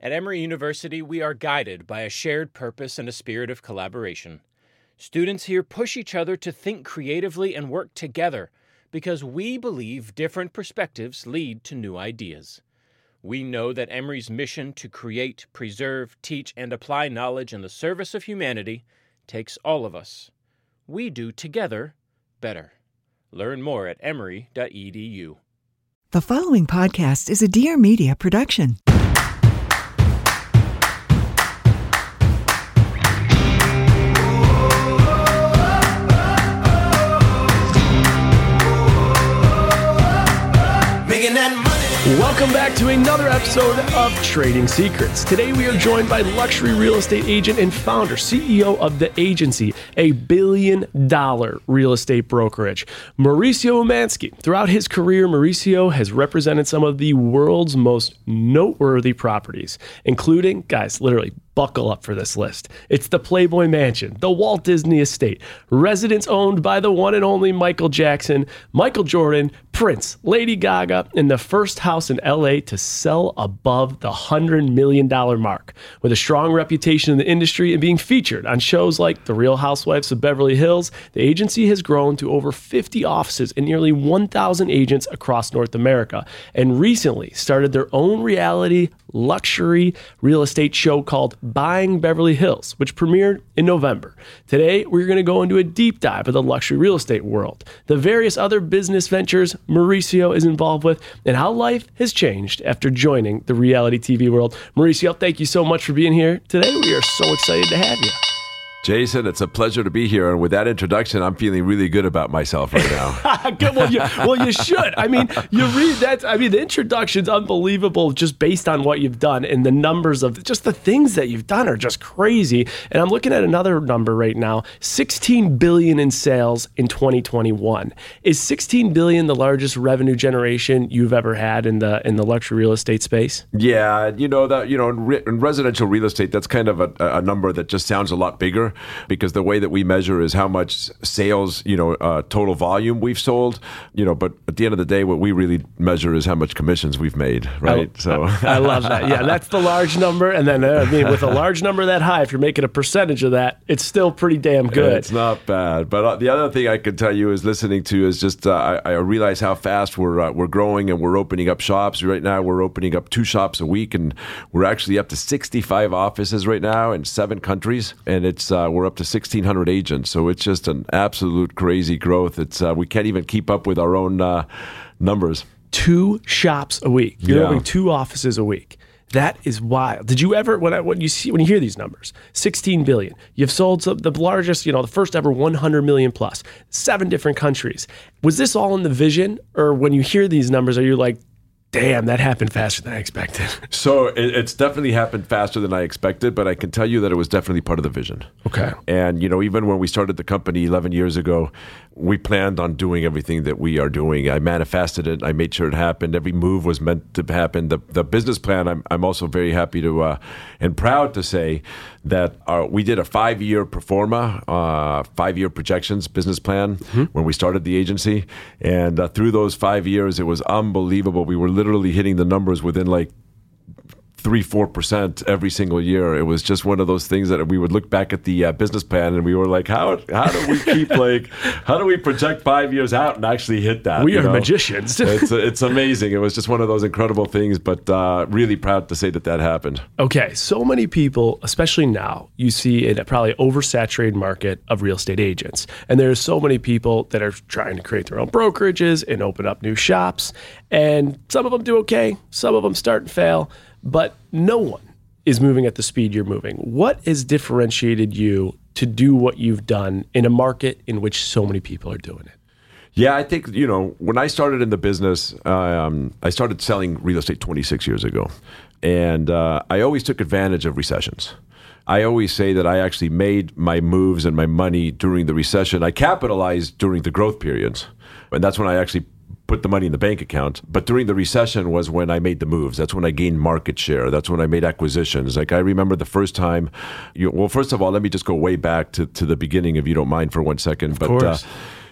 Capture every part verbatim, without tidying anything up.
At Emory University, we are guided by a shared purpose and a spirit of collaboration. Students here push each other to think creatively and work together because we believe different perspectives lead to new ideas. We know that Emory's mission to create, preserve, teach, and apply knowledge in the service of humanity takes all of us. We do together better. Learn more at emory dot e d u. The following podcast is a Dear Media production. Welcome back to another episode of Trading Secrets. Today we are joined by luxury real estate agent and founder, C E O of The Agency, a billion dollar real estate brokerage, Mauricio Umansky. Throughout his career, Mauricio has represented some of the world's most noteworthy properties, including, guys, literally buckle up for this list. It's the Playboy Mansion, the Walt Disney Estate, residence owned by the one and only Michael Jackson, Michael Jordan, Prince, Lady Gaga, and the first house in L A to sell above the one hundred million dollars mark. With a strong reputation in the industry and being featured on shows like The Real Housewives of Beverly Hills, the agency has grown to over fifty offices and nearly one thousand agents across North America, and recently started their own reality luxury real estate show called Buying Beverly Hills, which premiered in November. Today, we're going to go into a deep dive of the luxury real estate world, the various other business ventures Mauricio is involved with, and how life has changed after joining the reality T V world. Mauricio, thank you so much for being here today. We are so excited to have you. Jason, it's a pleasure to be here. And with that introduction, I'm feeling really good about myself right now. Good. Well, you, well, you should. I mean, you read that. I mean, the introduction's unbelievable just based on what you've done, and the numbers of just the things that you've done are just crazy. And I'm looking at another number right now, sixteen billion dollars in sales in twenty twenty-one. Is sixteen billion dollars the largest revenue generation you've ever had in the in the luxury real estate space? Yeah, you know that you know in, re- in residential real estate, that's kind of a, a number that just sounds a lot bigger, because the way that we measure is how much sales, you know, uh, total volume we've sold, you know, but at the end of the day, what we really measure is how much commissions we've made, right? I, so I love that. Yeah, that's the large number. And then, uh, I mean, with a large number that high, if you're making a percentage of that, it's still pretty damn good. It's not bad. But uh, the other thing I can tell you is listening to is just, uh, I, I realize how fast we're uh, we're growing, and we're opening up shops. Right now, we're opening up two shops a week, and we're actually up to sixty-five offices right now in seven countries. And it's, uh, we're up to sixteen hundred agents, so it's just an absolute crazy growth. It's uh, we can't even keep up with our own uh, numbers. Two shops a week. You're Yeah. opening two offices a week. That is wild. Did you ever, when I, when you see when you hear these numbers, sixteen billion, you've sold some, the largest, you know, the first ever one hundred million plus, seven different countries. Was this all in the vision, or when you hear these numbers, are you like, damn, that happened faster than I expected? So it, it's definitely happened faster than I expected, but I can tell you that it was definitely part of the vision. Okay. And, you know, even when we started the company eleven years ago, we planned on doing everything that we are doing. I manifested it. I made sure it happened. Every move was meant to happen. The the business plan, I'm I'm also very happy to uh, and proud to say that our, we did a five-year pro forma, uh, five-year projections business plan mm-hmm. when we started the agency. And uh, through those five years, it was unbelievable. We were literally hitting the numbers within like three, four percent every single year. It was just one of those things that we would look back at the uh, business plan and we were like, how how do we keep like, how do we project five years out and actually hit that? We you are know? magicians. it's it's amazing. It was just one of those incredible things, but uh, really proud to say that that happened. Okay, so many people, especially now, you see in a probably oversaturated market of real estate agents. And there's so many people that are trying to create their own brokerages and open up new shops. And some of them do okay, some of them start and fail. But no one is moving at the speed you're moving. What has differentiated you to do what you've done in a market in which so many people are doing it? Yeah, I think, you know, when I started in the business, um, I started selling real estate twenty-six years ago. And uh, I always took advantage of recessions. I always say that I actually made my moves and my money during the recession. I capitalized during the growth periods. And that's when I actually put the money in the bank account. But during the recession was when I made the moves. That's when I gained market share. That's when I made acquisitions. Like I remember the first time, you, well, first of all, let me just go way back to, to the beginning, if you don't mind, for one second. Of but course. Uh,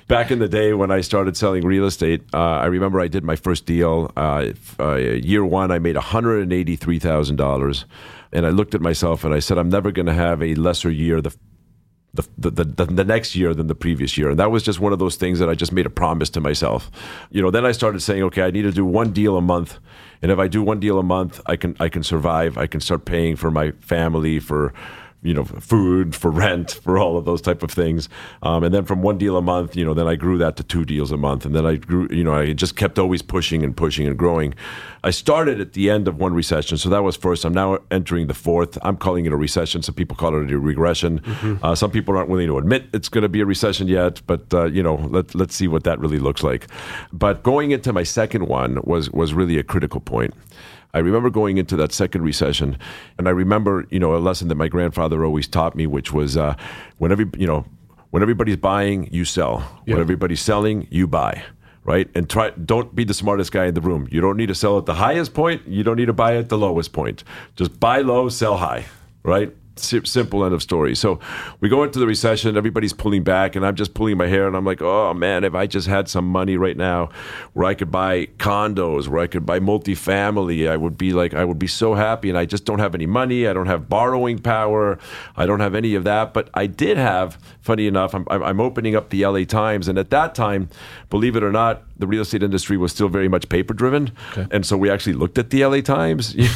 Back in the day when I started selling real estate, uh, I remember I did my first deal. Uh, uh, year one, I made one hundred eighty-three thousand dollars. And I looked at myself and I said, I'm never going to have a lesser year the, the, the, the, the next year than the previous year. And that was just one of those things that I just made a promise to myself. You know, then I started saying, okay, I need to do one deal a month. And if I do one deal a month, I can I can survive. I can start paying for my family, for you know, food, for rent, for all of those type of things. Um, and then from one deal a month, you know, then I grew that to two deals a month. And then I grew, you know, I just kept always pushing and pushing and growing. I started at the end of one recession. So that was first. I'm now entering the fourth. I'm calling it a recession. Some people call it a regression. Mm-hmm. Uh, some people aren't willing to admit it's going to be a recession yet, but, uh, you know, let, let's see what that really looks like. But going into my second one was was really a critical point. I remember going into that second recession, and I remember, you know, a lesson that my grandfather always taught me, which was uh, when every, you know, when everybody's buying, you sell. Yep. When everybody's selling, you buy, right? And try don't be the smartest guy in the room. You don't need to sell at the highest point. You don't need to buy at the lowest point. Just buy low, sell high, right? Simple, end of story. So we go into the recession, everybody's pulling back, and I'm just pulling my hair, and I'm like, oh man, if I just had some money right now where I could buy condos, where I could buy multifamily, I would be like, I would be so happy. And I just don't have any money. I don't have borrowing power. I don't have any of that. But I did have, funny enough, I'm, I'm opening up the L A Times. And at that time, believe it or not, the real estate industry was still very much paper driven. Okay. And so we actually looked at the L A Times. And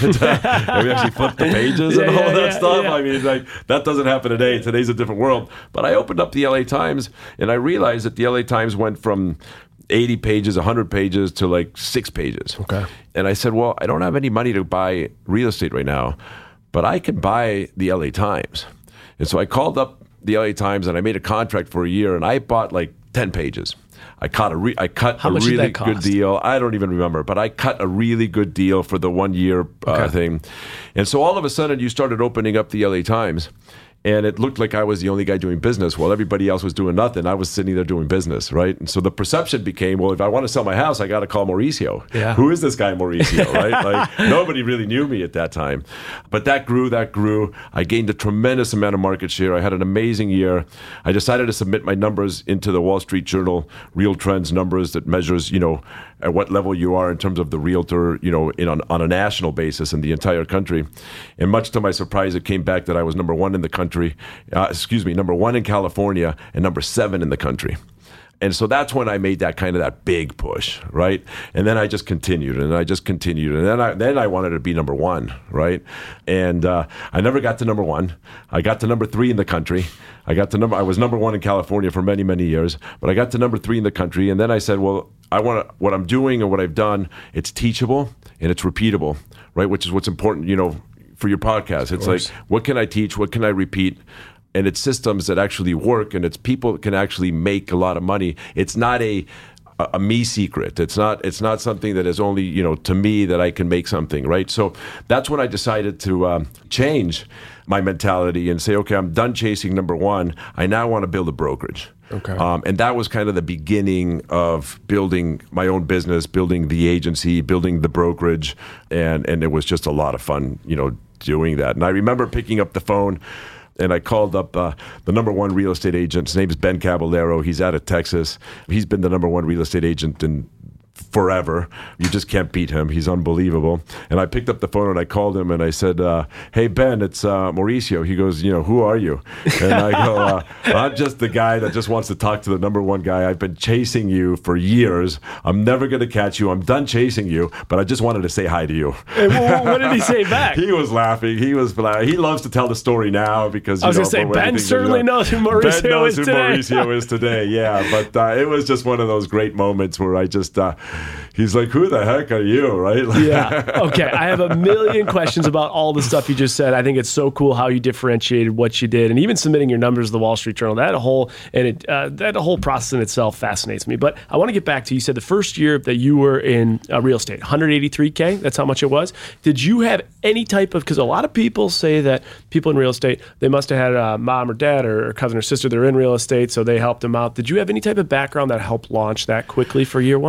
we actually flipped the pages yeah, and all yeah, that yeah, stuff. Yeah. I mean, like, that doesn't happen today. Today's a different world. But I opened up the L A Times, and I realized that the L A Times went from eighty pages, one hundred pages to like six pages. Okay. And I said, well, I don't have any money to buy real estate right now, but I can buy the L A Times. And so I called up the L A Times, and I made a contract for a year, and I bought like ten pages. I cut a re- I cut How a much really did that cost? good deal. I don't even remember, but I cut a really good deal for the one year uh, okay. thing. And so all of a sudden, you started opening up the L A Times, and it looked like I was the only guy doing business while everybody else was doing nothing. I was sitting there doing business, right? And so the perception became, well, if I want to sell my house, I got to call Mauricio. Yeah. Who is this guy Mauricio, right? Like, nobody really knew me at that time. But that grew, that grew. I gained a tremendous amount of market share. I had an amazing year. I decided to submit my numbers into the Wall Street Journal Real Trends numbers that measures, you know, at what level you are in terms of the realtor, you know, in on, on a national basis in the entire country. And much to my surprise, it came back that I was number one in the country, uh, excuse me, number one in California and number seven in the country. And so that's when I made that kind of that big push, right? And then I just continued, and I just continued, and then I then I wanted to be number one, right? And uh, I never got to number one. I got to number three in the country. I got to number. I was number one in California for many, many years, but I got to number three in the country. And then I said, well, I want to, what I'm doing and what I've done, it's teachable and it's repeatable, right? Which is what's important, you know, for your podcast. It's like, what can I teach? What can I repeat? And it's systems that actually work, and it's people that can actually make a lot of money. It's not a a, a me secret. It's not it's not something that is only, you know, to me that I can make something, right? So that's when I decided to um, change my mentality and say, okay, I'm done chasing number one. I now want to build a brokerage. Okay. Um, and that was kind of the beginning of building my own business, building the agency, building the brokerage, and and it was just a lot of fun, you know, doing that. And I remember picking up the phone, and I called up uh, the number one real estate agent. His name is Ben Caballero. He's out of Texas. He's been the number one real estate agent in forever. You just can't beat him. He's unbelievable. And I picked up the phone and I called him and I said, uh, hey, Ben, it's uh, Mauricio. He goes, you know, who are you? And I go, uh, I'm just the guy that just wants to talk to the number one guy. I've been chasing you for years. I'm never going to catch you. I'm done chasing you, but I just wanted to say hi to you. Hey, well, what did he say back? He was laughing. He was He loves to tell the story now because, you I was know, going to say, Ben certainly knows who Mauricio Ben knows is who today. Mauricio is today, yeah. But uh, it was just one of those great moments where I just, uh, he's like, who the heck are you, right? Yeah. Okay. I have a million questions about all the stuff you just said. I think it's so cool how you differentiated what you did, and even submitting your numbers to the Wall Street Journal. That whole and it, uh, that whole process in itself fascinates me. But I want to get back to, you said the first year that you were in uh, real estate, one hundred eighty-three K. That's how much it was. Did you have any type of? Because a lot of people say that people in real estate, they must have had a mom or dad or cousin or sister that are in real estate, so they helped them out. Did you have any type of background that helped launch that quickly for year one? Well, when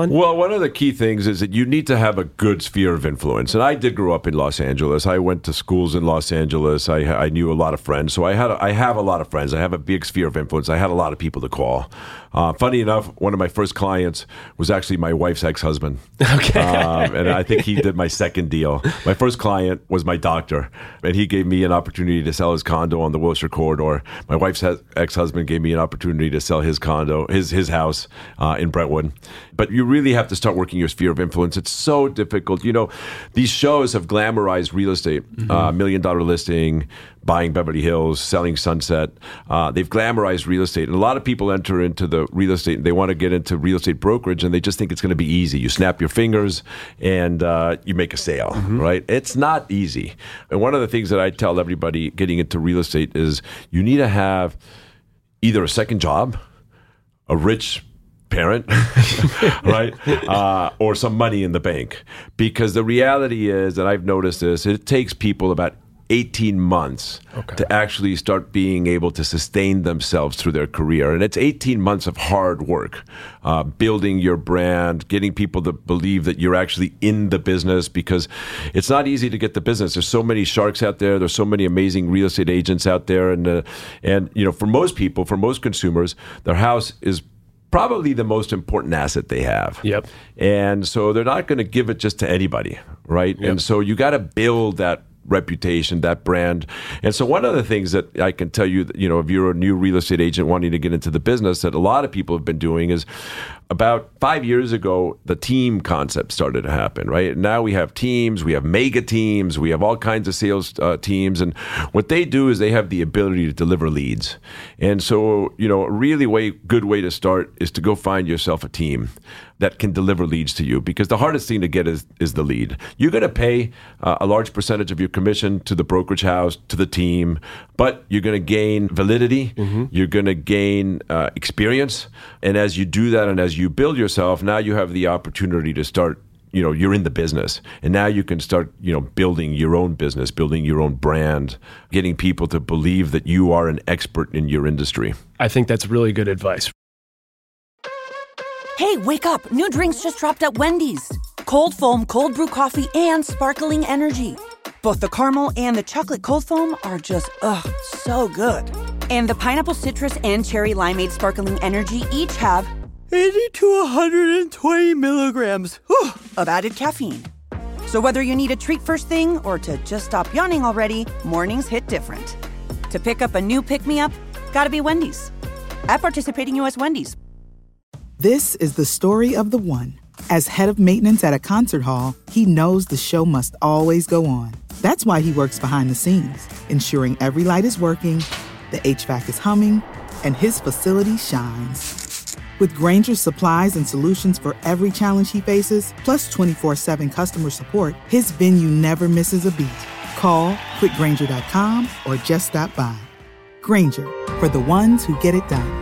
one of the key things is that you need to have a good sphere of influence. And I did grow up in Los Angeles. I went to schools in Los Angeles. I, I knew a lot of friends. So I had a, I have a lot of friends. I have a big sphere of influence. I had a lot of people to call. Uh, funny enough, one of my first clients was actually my wife's ex-husband. Okay. Um, and I think he did my second deal. My first client was my doctor, and he gave me an opportunity to sell his condo on the Wilshire Corridor. My wife's ex-husband gave me an opportunity to sell his condo, his his house uh, in Brentwood. But you really have to start working your sphere of influence. It's so difficult. You know, these shows have glamorized real estate, mm-hmm. uh, Million Dollar Listing, Buying Beverly Hills, Selling Sunset. Uh, they've glamorized real estate. And a lot of people enter into the real estate and they want to get into real estate brokerage and they just think it's going to be easy. You snap your fingers and uh, you make a sale, mm-hmm. right? It's not easy. And one of the things that I tell everybody getting into real estate is you need to have either a second job, a rich parent, right? Uh, or some money in the bank. Because the reality is, and I've noticed this, it takes people about eighteen months okay. to actually start being able to sustain themselves through their career. And it's eighteen months of hard work, uh, building your brand, getting people to believe that you're actually in the business, because it's not easy to get the business. There's so many sharks out there. There's so many amazing real estate agents out there. And, uh, and you know, for most people, for most consumers, their house is probably the most important asset they have. Yep. And so they're not going to give it just to anybody, right? Yep. And so you got to build that reputation, that brand. And so one of the things that I can tell you, that, you know, if you're a new real estate agent wanting to get into the business, that a lot of people have been doing is about five years ago, the team concept started to happen, right? Now we have teams, we have mega teams, we have all kinds of sales uh, teams. And what they do is they have the ability to deliver leads. And so, you know, a really way, good way to start is to go find yourself a team that can deliver leads to you, because the hardest thing to get is, is the lead. You're going to pay uh, a large percentage of your commission to the brokerage house, to the team, but you're going to gain validity, mm-hmm. you're going to gain uh, experience. And as you do that and as you build yourself, now you have the opportunity to start, you know, you're in the business. And now you can start, you know, building your own business, building your own brand, getting people to believe that you are an expert in your industry. I think that's really good advice. Hey, wake up. New drinks just dropped at Wendy's. Cold foam, cold brew coffee, and sparkling energy. Both the caramel and the chocolate cold foam are just, ugh, so good. And the pineapple citrus and cherry limeade sparkling energy each have eighty to one hundred twenty milligrams whew, of added caffeine. So whether you need a treat first thing or to just stop yawning already, mornings hit different. To pick up a new pick-me-up, gotta be Wendy's. At participating U S Wendy's. This is the story of the one. As head of maintenance at a concert hall, he knows the show must always go on. That's why he works behind the scenes, ensuring every light is working, the H V A C is humming, and his facility shines. With Grainger's supplies and solutions for every challenge he faces, plus twenty-four seven customer support, his venue never misses a beat. Call quick grainger dot com or just stop by. Grainger, for the ones who get it done.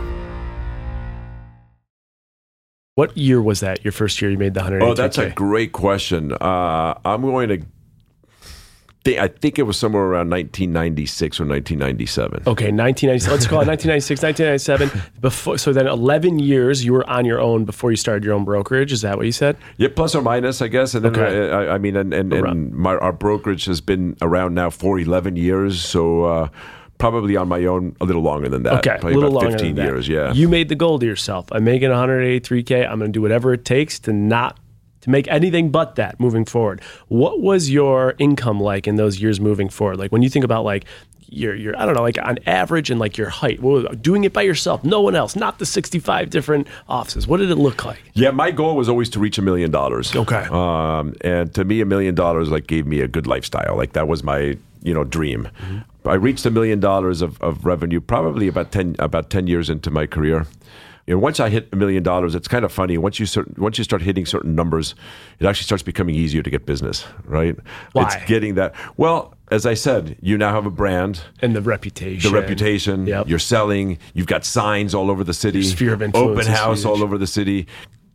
What year was that, your first year you made the one hundred eighty K? Oh, that's a great question. Uh, I'm going to think, I think it was somewhere around nineteen ninety-six or nineteen ninety-seven. Okay, nineteen ninety-six. Let's call it nineteen ninety-six, nineteen ninety-seven. Before, so then eleven years you were on your own before you started your own brokerage. Is that what you said? Yeah, plus or minus, I guess. And then, okay. I, I mean, and, and, and my, our brokerage has been around now for eleven years. So, uh, probably on my own a little longer than that. Okay, probably a little about longer fifteen than that. years, yeah. You made the goal to yourself. I'm making one hundred eighty-three K. I'm going to do whatever it takes to not to make anything but that moving forward. What was your income like in those years moving forward? Like when you think about like your your I don't know, like on average and like your height, what was, doing it by yourself, no one else, not the sixty-five different offices. What did it look like? Yeah, my goal was always to reach a million dollars. Okay. Um, and to me, a million dollars like gave me a good lifestyle. Like that was my you know dream. Mm-hmm. I reached a million dollars of, of revenue probably about ten about ten years into my career. And once I hit a million dollars, it's kind of funny. Once you start, once you start hitting certain numbers, it actually starts becoming easier to get business, right? Why? It's getting that. Well, as I said, you now have a brand. And the reputation. The reputation. Yep. You're selling. You've got signs all over the city. Your sphere of influence. Open house all over the city.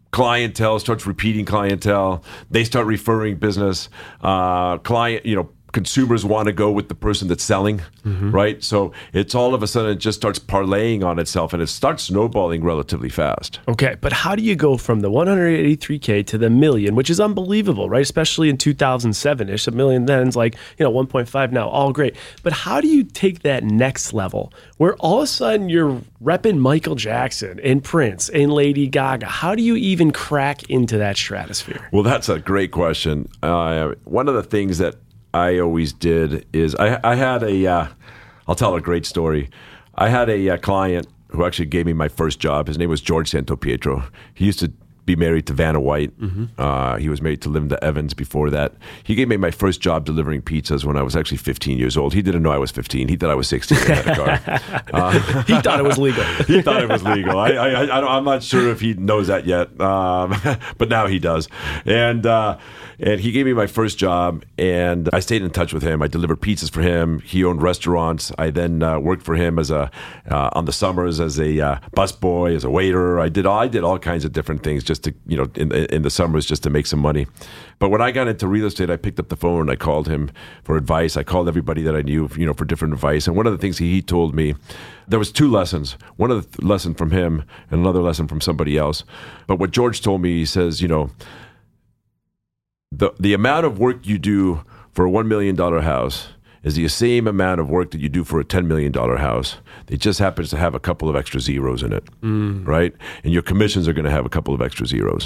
Clientele starts repeating clientele. They start referring business. Uh, client, you know, consumers want to go with the person that's selling, mm-hmm. right? So it's all of a sudden it just starts parlaying on itself, and it starts snowballing relatively fast. Okay, but how do you go from the one hundred eighty-three K to the million, which is unbelievable, right? Especially in two thousand seven-ish. A million then is like, you know, one point five now, all great. But how do you take that next level where all of a sudden you're repping Michael Jackson and Prince and Lady Gaga? How do you even crack into that stratosphere? Well, that's a great question. Uh, one of the things that I always did is I, I had a, uh, I'll tell a great story. I had a uh, client who actually gave me my first job. His name was George Santopietro. He used to be married to Vanna White. Mm-hmm. Uh, he was married to Linda Evans before that. He gave me my first job delivering pizzas when I was actually fifteen years old. He didn't know I was fifteen. He thought I was sixteen. I had a car. Uh, he thought it was legal. He thought it was legal. I, I, I don't, I'm not sure if he knows that yet, um, but now he does. And uh, and he gave me my first job, and I stayed in touch with him. I delivered pizzas for him. He owned restaurants. I then uh, worked for him as a uh, on the summers as a uh, busboy, as a waiter. I did all, I did all kinds of different things just to, you know, in, in the summers just to make some money. But when I got into real estate, I picked up the phone and I called him for advice. I called everybody that I knew, you know, for different advice. And one of the things he, he told me, there was two lessons. One of the th- lesson from him and another lesson from somebody else. But what George told me, he says, you know, the the amount of work you do for a one million dollars house is the same amount of work that you do for a ten million dollars house. It just happens to have a couple of extra zeros in it, mm. right? And your commissions are going to have a couple of extra zeros.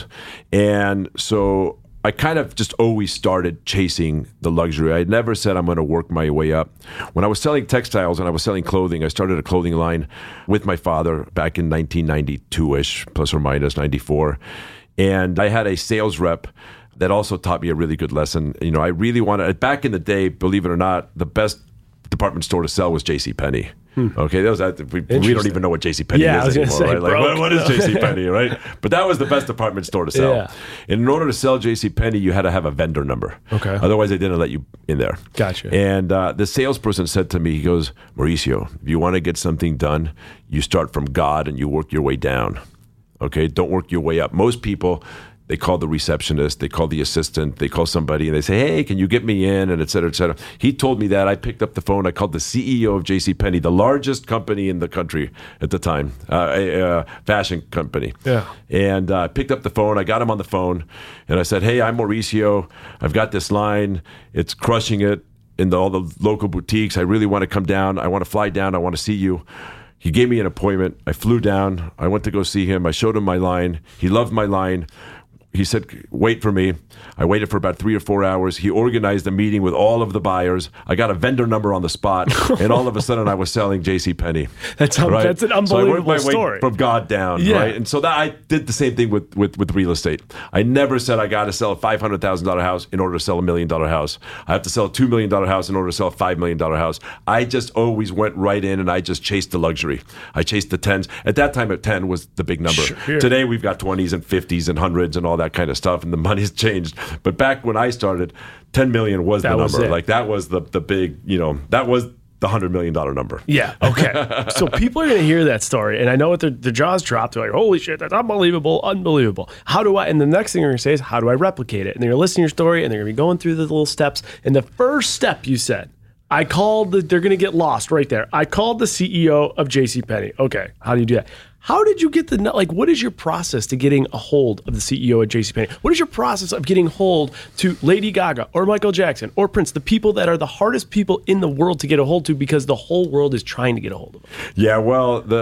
And so I kind of just always started chasing the luxury. I never said I'm going to work my way up. When I was selling textiles and I was selling clothing, I started a clothing line with my father back in nineteen ninety-two-ish, plus or minus ninety-four. And I had a sales rep that also taught me a really good lesson. You know, I really wanted, back in the day, believe it or not, the best department store to sell was JCPenney. Hmm. Okay, that was that. We, we don't even know what JCPenney yeah, is anymore, say, right? Like, what, what is JCPenney, right? But that was the best department store to sell. Yeah. And in order to sell JCPenney, you had to have a vendor number. Okay. Otherwise, they didn't let you in there. Gotcha. And uh, the salesperson said to me, he goes, Mauricio, if you want to get something done, you start from God and you work your way down. Okay, don't work your way up. Most people, they call the receptionist, they call the assistant, they call somebody and they say, hey, can you get me in, and et cetera, et cetera. He told me that. I picked up the phone. I called the C E O of JCPenney, the largest company in the country at the time, uh, a, a fashion company. Yeah. And I uh, picked up the phone. I got him on the phone and I said, hey, I'm Mauricio. I've got this line. It's crushing it in the, all the local boutiques. I really want to come down. I want to fly down. I want to see you. He gave me an appointment. I flew down. I went to go see him. I showed him my line. He loved my line. He said, wait for me. I waited for about three or four hours. He organized a meeting with all of the buyers. I got a vendor number on the spot, and all of a sudden I was selling JCPenney. That's, um, right? that's an unbelievable so I worked my story. Way from God down, yeah. right? And so that I did the same thing with, with, with real estate. I never said I got to sell a five hundred thousand dollars house in order to sell a million dollar house. I have to sell a two million dollars house in order to sell a five million dollars house. I just always went right in and I just chased the luxury. I chased the tens. At that time, at ten was the big number. Sure. Today, we've got twenties and fifties and hundreds and all that kind of stuff, and the money's changed. But back when I started, ten million was that the was number. It. Like that was the the big, you know, that was the one hundred million dollars number. Yeah, okay. So people are going to hear that story, and I know what their, their jaws dropped. They're like, holy shit, that's unbelievable, unbelievable. How do I, and the next thing they're going to say is, how do I replicate it? And they're going to listen to your story, and they're going to be going through the little steps. And the first step you said, I called, the, they're going to get lost right there. I called the C E O of JCPenney. Okay, how do you do that? How did you get the, like, what is your process to getting a hold of the C E O at JCPenney? What is your process of getting hold to Lady Gaga or Michael Jackson or Prince, the people that are the hardest people in the world to get a hold to because the whole world is trying to get a hold of them? Yeah, well, the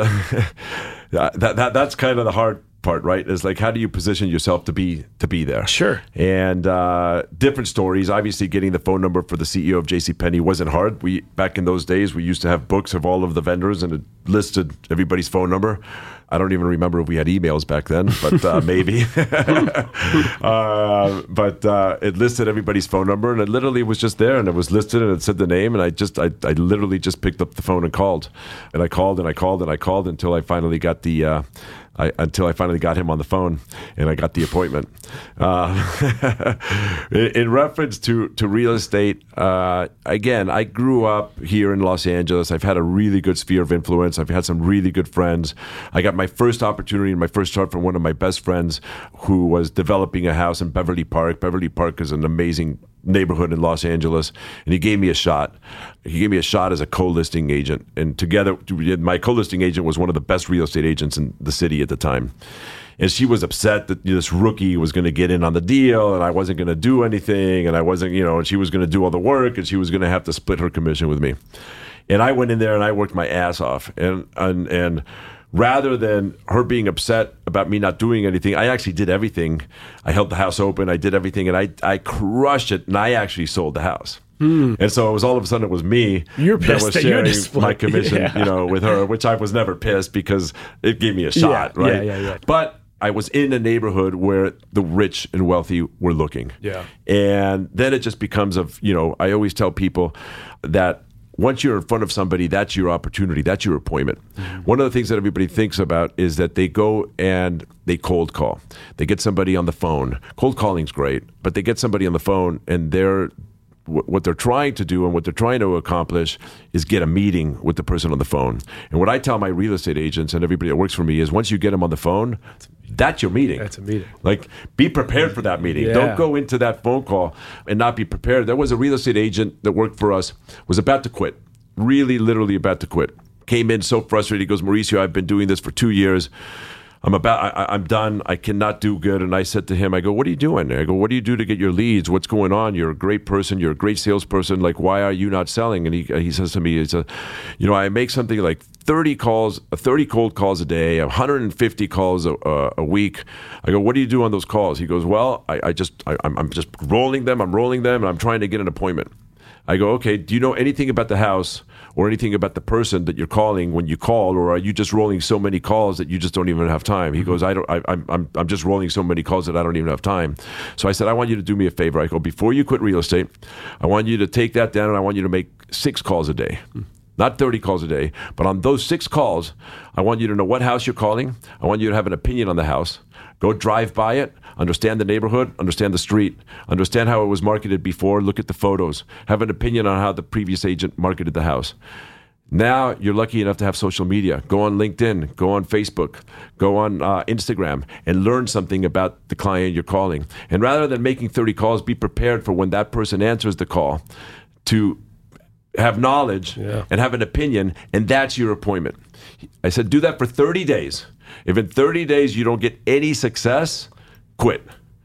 that, that that's kind of the hard part, right? Is like, how do you position yourself to be to be there? Sure. And uh, different stories. Obviously, getting the phone number for the C E O of JCPenney wasn't hard. We back in those days, we used to have books of all of the vendors and it listed everybody's phone number. I don't even remember if we had emails back then, but uh, maybe. uh, but uh, it listed everybody's phone number, and it literally was just there, and it was listed, and it said the name, and I just, I, I literally just picked up the phone and called, and I called and I called and I called until I finally got the. Uh, I, until I finally got him on the phone and I got the appointment. Uh, in, in reference to, to real estate, uh, again, I grew up here in Los Angeles. I've had a really good sphere of influence. I've had some really good friends. I got my first opportunity and my first start from one of my best friends who was developing a house in Beverly Park. Beverly Park is an amazing neighborhood in Los Angeles, and he gave me a shot. He gave me a shot as a co-listing agent, and together, my co-listing agent was one of the best real estate agents in the city at the time. And she was upset that this rookie was going to get in on the deal, and I wasn't going to do anything, and I wasn't, you know, and she was going to do all the work, and she was going to have to split her commission with me. And I went in there and I worked my ass off, and and and. Rather than her being upset about me not doing anything, I actually did everything. I held the house open. I did everything, and I I crushed it, and I actually sold the house. Mm. And so it was all of a sudden it was me You're that pissed was that sharing you're my commission, yeah. you know, with her, which I was never pissed because it gave me a shot, yeah, right? Yeah, yeah, yeah. But I was in a neighborhood where the rich and wealthy were looking. Yeah. And then it just becomes of, you know, I always tell people that once you're in front of somebody, that's your opportunity. That's your appointment. Mm-hmm. One of the things that everybody thinks about is that they go and they cold call. They get somebody on the phone. Cold calling's great, but they get somebody on the phone and they're what they're trying to do and what they're trying to accomplish is get a meeting with the person on the phone. And what I tell my real estate agents and everybody that works for me is once you get them on the phone, that's your meeting. That's a meeting. Like, be prepared for that meeting. Yeah. Don't go into that phone call and not be prepared. There was a real estate agent that worked for us, was about to quit, really literally about to quit. Came in so frustrated. He goes, Mauricio, I've been doing this for two years. I'm about, I, I'm done. I cannot do good. And I said to him, I go, what are you doing? I go, what do you do to get your leads? What's going on? You're a great person. You're a great salesperson. Like, why are you not selling? And he he says to me, it's a, you know, I make something like thirty calls, thirty cold calls a day, one hundred fifty calls a, uh, a week. I go, what do you do on those calls? He goes, well, I, I just, I, I'm, I'm just rolling them. I'm rolling them, and I'm trying to get an appointment. I go, okay, do you know anything about the house or anything about the person that you're calling when you call, or are you just rolling so many calls that you just don't even have time? He goes, I don't, I, I'm, I'm, I'm just rolling so many calls that I don't even have time. So I said, I want you to do me a favor. I go, before you quit real estate, I want you to take that down and I want you to make six calls a day. Not thirty calls a day, but on those six calls, I want you to know what house you're calling. I want you to have an opinion on the house. Go drive by it, understand the neighborhood, understand the street, understand how it was marketed before, look at the photos, have an opinion on how the previous agent marketed the house. Now you're lucky enough to have social media. Go on LinkedIn, go on Facebook, go on uh, Instagram, and learn something about the client you're calling. And rather than making thirty calls, be prepared for when that person answers the call to have knowledge yeah. and have an opinion, and that's your appointment. I said, do that for thirty days. If in thirty days you don't get any success, quit.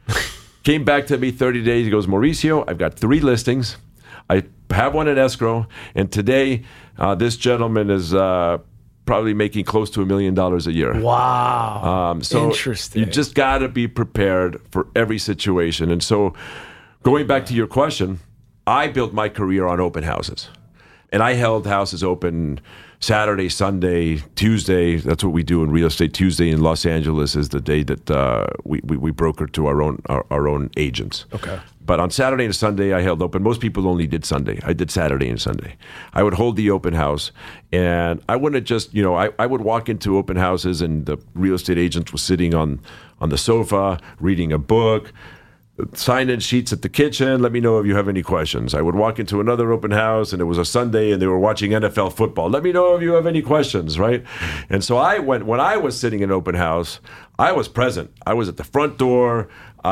Came back to me thirty days. He goes, Mauricio, I've got three listings. I have one in escrow, and today uh, this gentleman is uh, probably making close to a million dollars a year. Wow. Um, so Interesting. You just got to be prepared for every situation. And so going back to your question, I built my career on open houses. And I held houses open Saturday, Sunday, Tuesday. That's what we do in real estate. Tuesday in Los Angeles is the day that uh, we, we we broker to our own our, our own agents. Okay. But on Saturday and Sunday, I held open. Most people only did Sunday. I did Saturday and Sunday. I would hold the open house, and I wouldn't just, you know, I, I would walk into open houses, and the real estate agent was sitting on on the sofa reading a book. Sign-in sheets at the kitchen. Let me know if you have any questions. I would walk into another open house, and it was a Sunday, and they were watching N F L football. Let me know if you have any questions, right? And so I went, when I was sitting in open house, I was present. I was at the front door.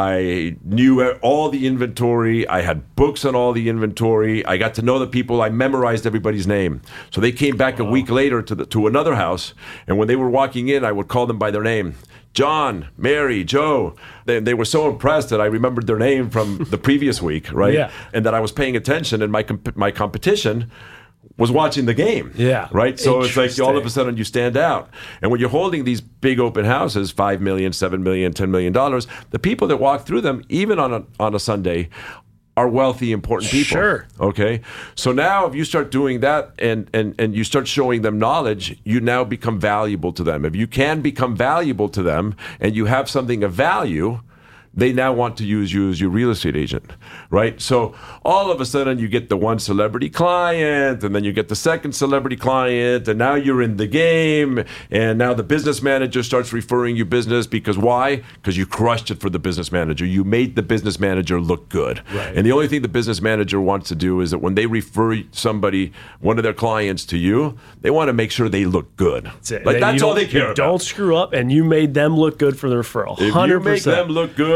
I knew all the inventory. I had books on all the inventory. I got to know the people. I memorized everybody's name. So they came back a week later to the, to another house, and when they were walking in, I would call them by their name. John, Mary, Joe. They, they were so impressed that I remembered their name from the previous week, right? Yeah. And that I was paying attention, and my comp- my competition was watching the game. Yeah. Right? So it's like all of a sudden you stand out. And when you're holding these big open houses, five million dollars, seven million dollars, ten million dollars, the people that walk through them, even on a, on a Sunday, are wealthy, important people. Sure. Okay? So now if you start doing that and, and, and you start showing them knowledge, you now become valuable to them. If you can become valuable to them and you have something of value, they now want to use you as your real estate agent, right? So all of a sudden you get the one celebrity client, and then you get the second celebrity client, and now you're in the game, and now the business manager starts referring you business because why? Because you crushed it for the business manager. You made the business manager look good. Right. And the only thing the business manager wants to do is that when they refer somebody, one of their clients to you, they want to make sure they look good. That's it. Like And that's you all they don't- care you about. Don't screw up, and you made them look good for the referral. If one hundred you make percent. them look good,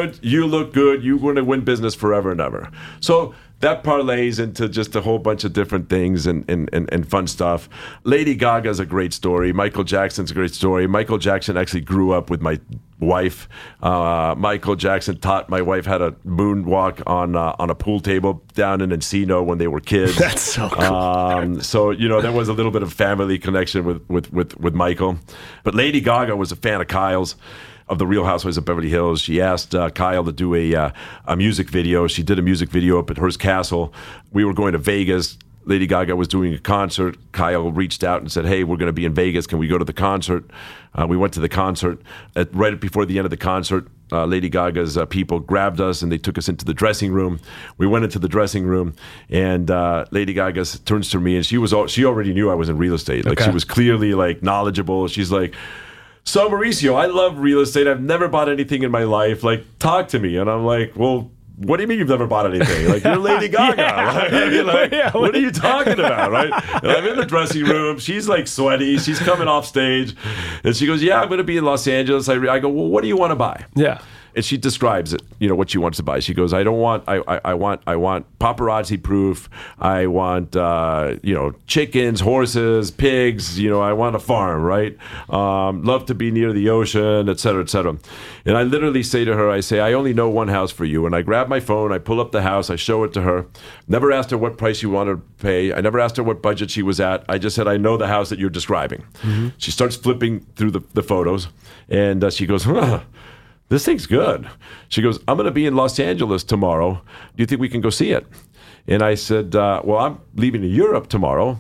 good, you look good, you're going to win business forever and ever. So that parlays into just a whole bunch of different things and, and, and, and fun stuff. Lady Gaga's a great story. Michael Jackson's a great story. Michael Jackson actually grew up with my wife. Uh, Michael Jackson taught my wife how to moonwalk on uh, on a pool table down in Encino when they were kids. That's so cool. Um, so, you know, there was a little bit of family connection with, with, with, with Michael. But Lady Gaga was a fan of Kyle's, of the Real Housewives of Beverly Hills. She asked uh, Kyle to do a, uh, a music video. She did a music video up at Hearst Castle. We were going to Vegas. Lady Gaga was doing a concert. Kyle reached out and said, hey, we're going to be in Vegas. Can we go to the concert? Uh, we went to the concert. At, right before the end of the concert, uh, Lady Gaga's uh, people grabbed us and they took us into the dressing room. We went into the dressing room and uh, Lady Gaga turns to me and she was all, she already knew I was in real estate. Like okay. She was clearly like knowledgeable. She's like, so Mauricio, I love real estate. I've never bought anything in my life. Like, talk to me. And I'm like, well, what do you mean you've never bought anything? Like, you're Lady Gaga. yeah. Like, I mean, like, yeah, what are you talking about, right? And I'm in the dressing room. She's like sweaty. She's coming off stage. And she goes, yeah, I'm going to be in Los Angeles. I, I go, well, what do you want to buy? Yeah. And she describes it, you know, what she wants to buy. She goes, I don't want, I, I, I want, I want paparazzi proof. I want, uh, you know, chickens, horses, pigs. You know, I want a farm, right? Um, love to be near the ocean, et cetera, et cetera. And I literally say to her, I say, I only know one house for you. And I grab my phone, I pull up the house, I show it to her. Never asked her what price she wanted to pay. I never asked her what budget she was at. I just said, I know the house that you're describing. Mm-hmm. She starts flipping through the, the photos, and uh, she goes, huh. This thing's good. She goes, I'm going to be in Los Angeles tomorrow. Do you think we can go see it? And I said, uh, well, I'm leaving to Europe tomorrow,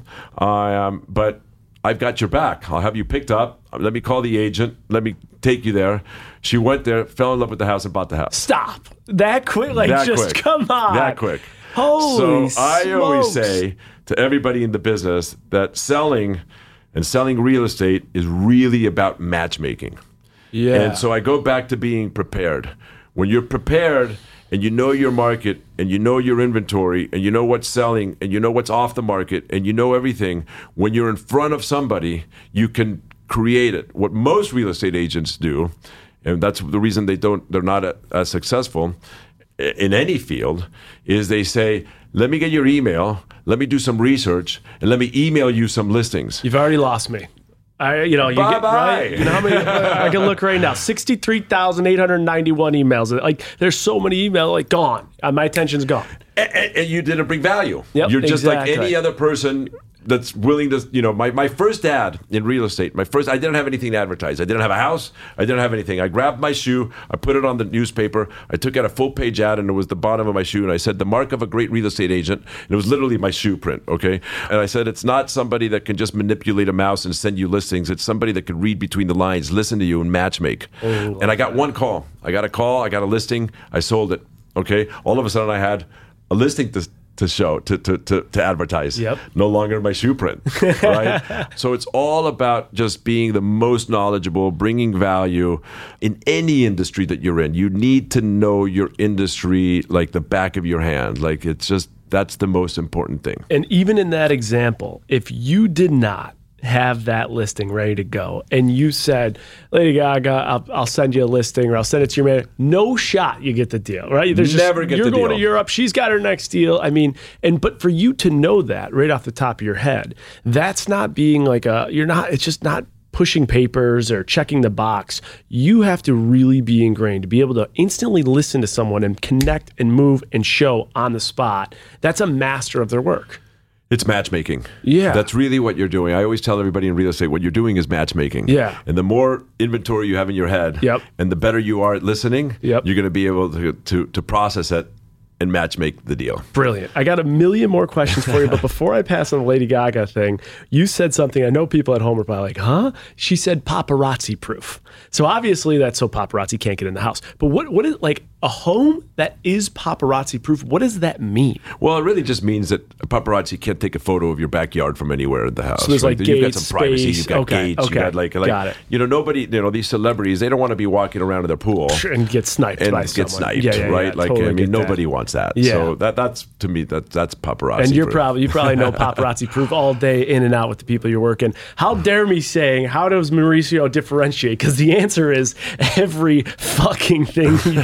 um, but I've got your back. I'll have you picked up. Let me call the agent. Let me take you there. She went there, fell in love with the house, and bought the house. Stop. That quick? Like, that just quick. Come on. That quick. Holy So I smokes. always say to everybody in the business that selling and selling real estate is really about matchmaking. Yeah. And so I go back to being prepared. When you're prepared and you know your market and you know your inventory and you know what's selling and you know what's off the market and you know everything, when you're in front of somebody, you can create it. What most real estate agents do, and that's the reason they don't, they're not as successful in any field, is they say, let me get your email, let me do some research, and let me email you some listings. You've already lost me. I, you know, you Bye get bye. right. You know how many? I can look right now. Sixty-three thousand eight hundred ninety-one emails. Like, there's so many emails. Like, gone. Uh, my attention's gone. And, and you didn't bring value. Yep, You're just exactly. like any other person that's willing to, you know, my, my first ad in real estate, my first, I didn't have anything to advertise. I didn't have a house. I didn't have anything. I grabbed my shoe. I put it on the newspaper. I took out a full page ad and it was the bottom of my shoe. And I said, the mark of a great real estate agent. And it was literally my shoe print. Okay. And I said, it's not somebody that can just manipulate a mouse and send you listings. It's somebody that can read between the lines, listen to you and matchmake. Oh, and I got one call. I got a call. I got a listing. I sold it. Okay. All of a sudden I had a listing to to show, to, to, to, to advertise. Yep. No longer my shoe print, right? So it's all about just being the most knowledgeable, bringing value in any industry that you're in. You need to know your industry like the back of your hand. Like, it's just, that's the most important thing. And even in that example, if you did not have that listing ready to go and you said, Lady Gaga, I'll, I'll send you a listing or I'll send it to your man, no shot you get the deal, right? There's Never just, get you're the going deal. to Europe, she's got her next deal. I mean, and but for you to know that right off the top of your head, that's not being like a, you're not, it's just not pushing papers or checking the box. You have to really be ingrained to be able to instantly listen to someone and connect and move and show on the spot. That's a master of their work. It's matchmaking. Yeah. That's really what you're doing. I always tell everybody in real estate, what you're doing is matchmaking. Yeah. And the more inventory you have in your head, Yep. and the better you are at listening, Yep. you're going to be able to, to, to process it and matchmake the deal. Brilliant. I got a million more questions for you, but before I pass on the Lady Gaga thing, you said something I know people at home are probably like, huh? She said paparazzi proof. So obviously that's so paparazzi can't get in the house. But what what is, like, a home that is paparazzi proof, what does that mean? Well, it really just means that a paparazzi can't take a photo of your backyard from anywhere in the house. So there's, like, You've gates, got some privacy. space. You've got Okay, gates. okay. You've got like, like Got it. you know, nobody, you know, these celebrities, they don't want to be walking around in their pool And get sniped and by get someone. sniped, Yeah, yeah, yeah. right? Like, Totally I mean, get that. nobody wants that. Yeah. So that that's to me that that's paparazzi. And you're proof. probably you probably know paparazzi proof all day in and out with the people you're working. How dare me saying, how does Mauricio differentiate? Because the answer is every fucking thing he does.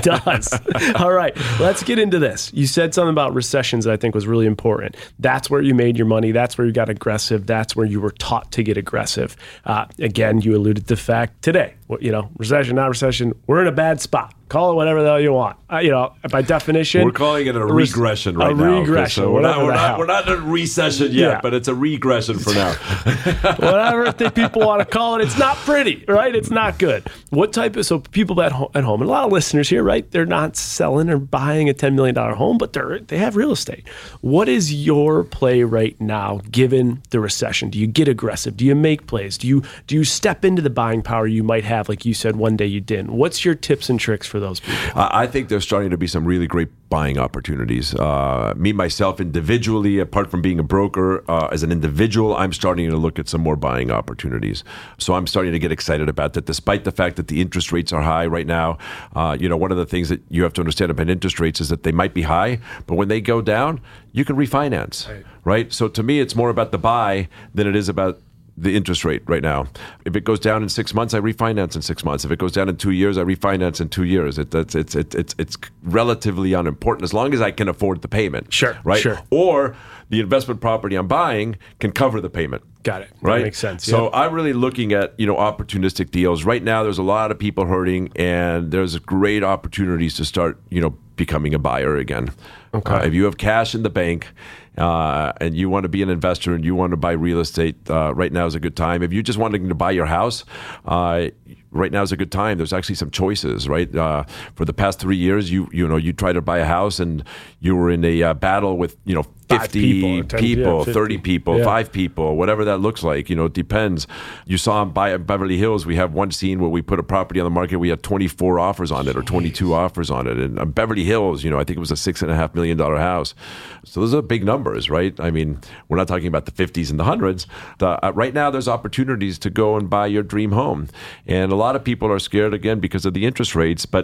Yes. All right. Let's get into this. You said something about recessions that I think was really important. That's where you made your money. That's where you got aggressive. That's where you were taught to get aggressive. Uh, again, you alluded to the fact today, you know, recession, not recession, we're in a bad spot. Call it whatever the hell you want. Uh, you know, by definition, we're calling it a regression right a now. Regression. So we're not, we're not, we're not in a recession yet, yeah. but it's a regression for now. Whatever the people want to call it, it's not pretty, right? It's not good. What type of, so people at home, at home, and a lot of listeners here, right? They're not selling or buying a ten million dollars home, but they're, they have real estate. What is your play right now, given the recession? Do you get aggressive? Do you make plays? Do you, do you step into the buying power you might have, like you said, one day you didn't? What's your tips and tricks for those people? I think there's starting to be some really great buying opportunities. Uh, me, myself, individually, apart from being a broker, uh, as an individual, I'm starting to look at some more buying opportunities. So I'm starting to get excited about that, despite the fact that the interest rates are high right now. Uh, you know, one of the things that you have to understand about interest rates is that they might be high, but when they go down, you can refinance, right? right? So to me, it's more about the buy than it is about the interest rate right now. If it goes down in six months, I refinance in six months. If it goes down in two years, I refinance in two years. It, it's, it's, it's, it's, it's relatively unimportant as long as I can afford the payment. Sure, right? sure. Or the investment property I'm buying can cover the payment. Got it. Right? That makes sense. So yeah. I'm really looking at, you know, opportunistic deals. Right now, there's a lot of people hurting, and there's great opportunities to start, you know, becoming a buyer again. Okay. Uh, if you have cash in the bank, Uh, and you want to be an investor and you want to buy real estate, uh, right now is a good time. If you just wanting to buy your house, uh, right now is a good time. There's actually some choices, right? Uh, for the past three years, you you know, you tried to buy a house and you were in a uh, battle with, you know, fifty people, ten, people, yeah, fifty. thirty people, yeah. five people, whatever that looks like. You know, it depends. You saw in buy Beverly Hills, we have one scene where we put a property on the market. We had twenty-four offers on it or twenty-two offers on it. And uh, Beverly Hills, you know, I think it was a six and a half million dollar house. So those are big numbers, right? I mean, we're not talking about the fifties and the hundreds. The, uh, right now, there's opportunities to go and buy your dream home. And a lot of people are scared, again, because of the interest rates. But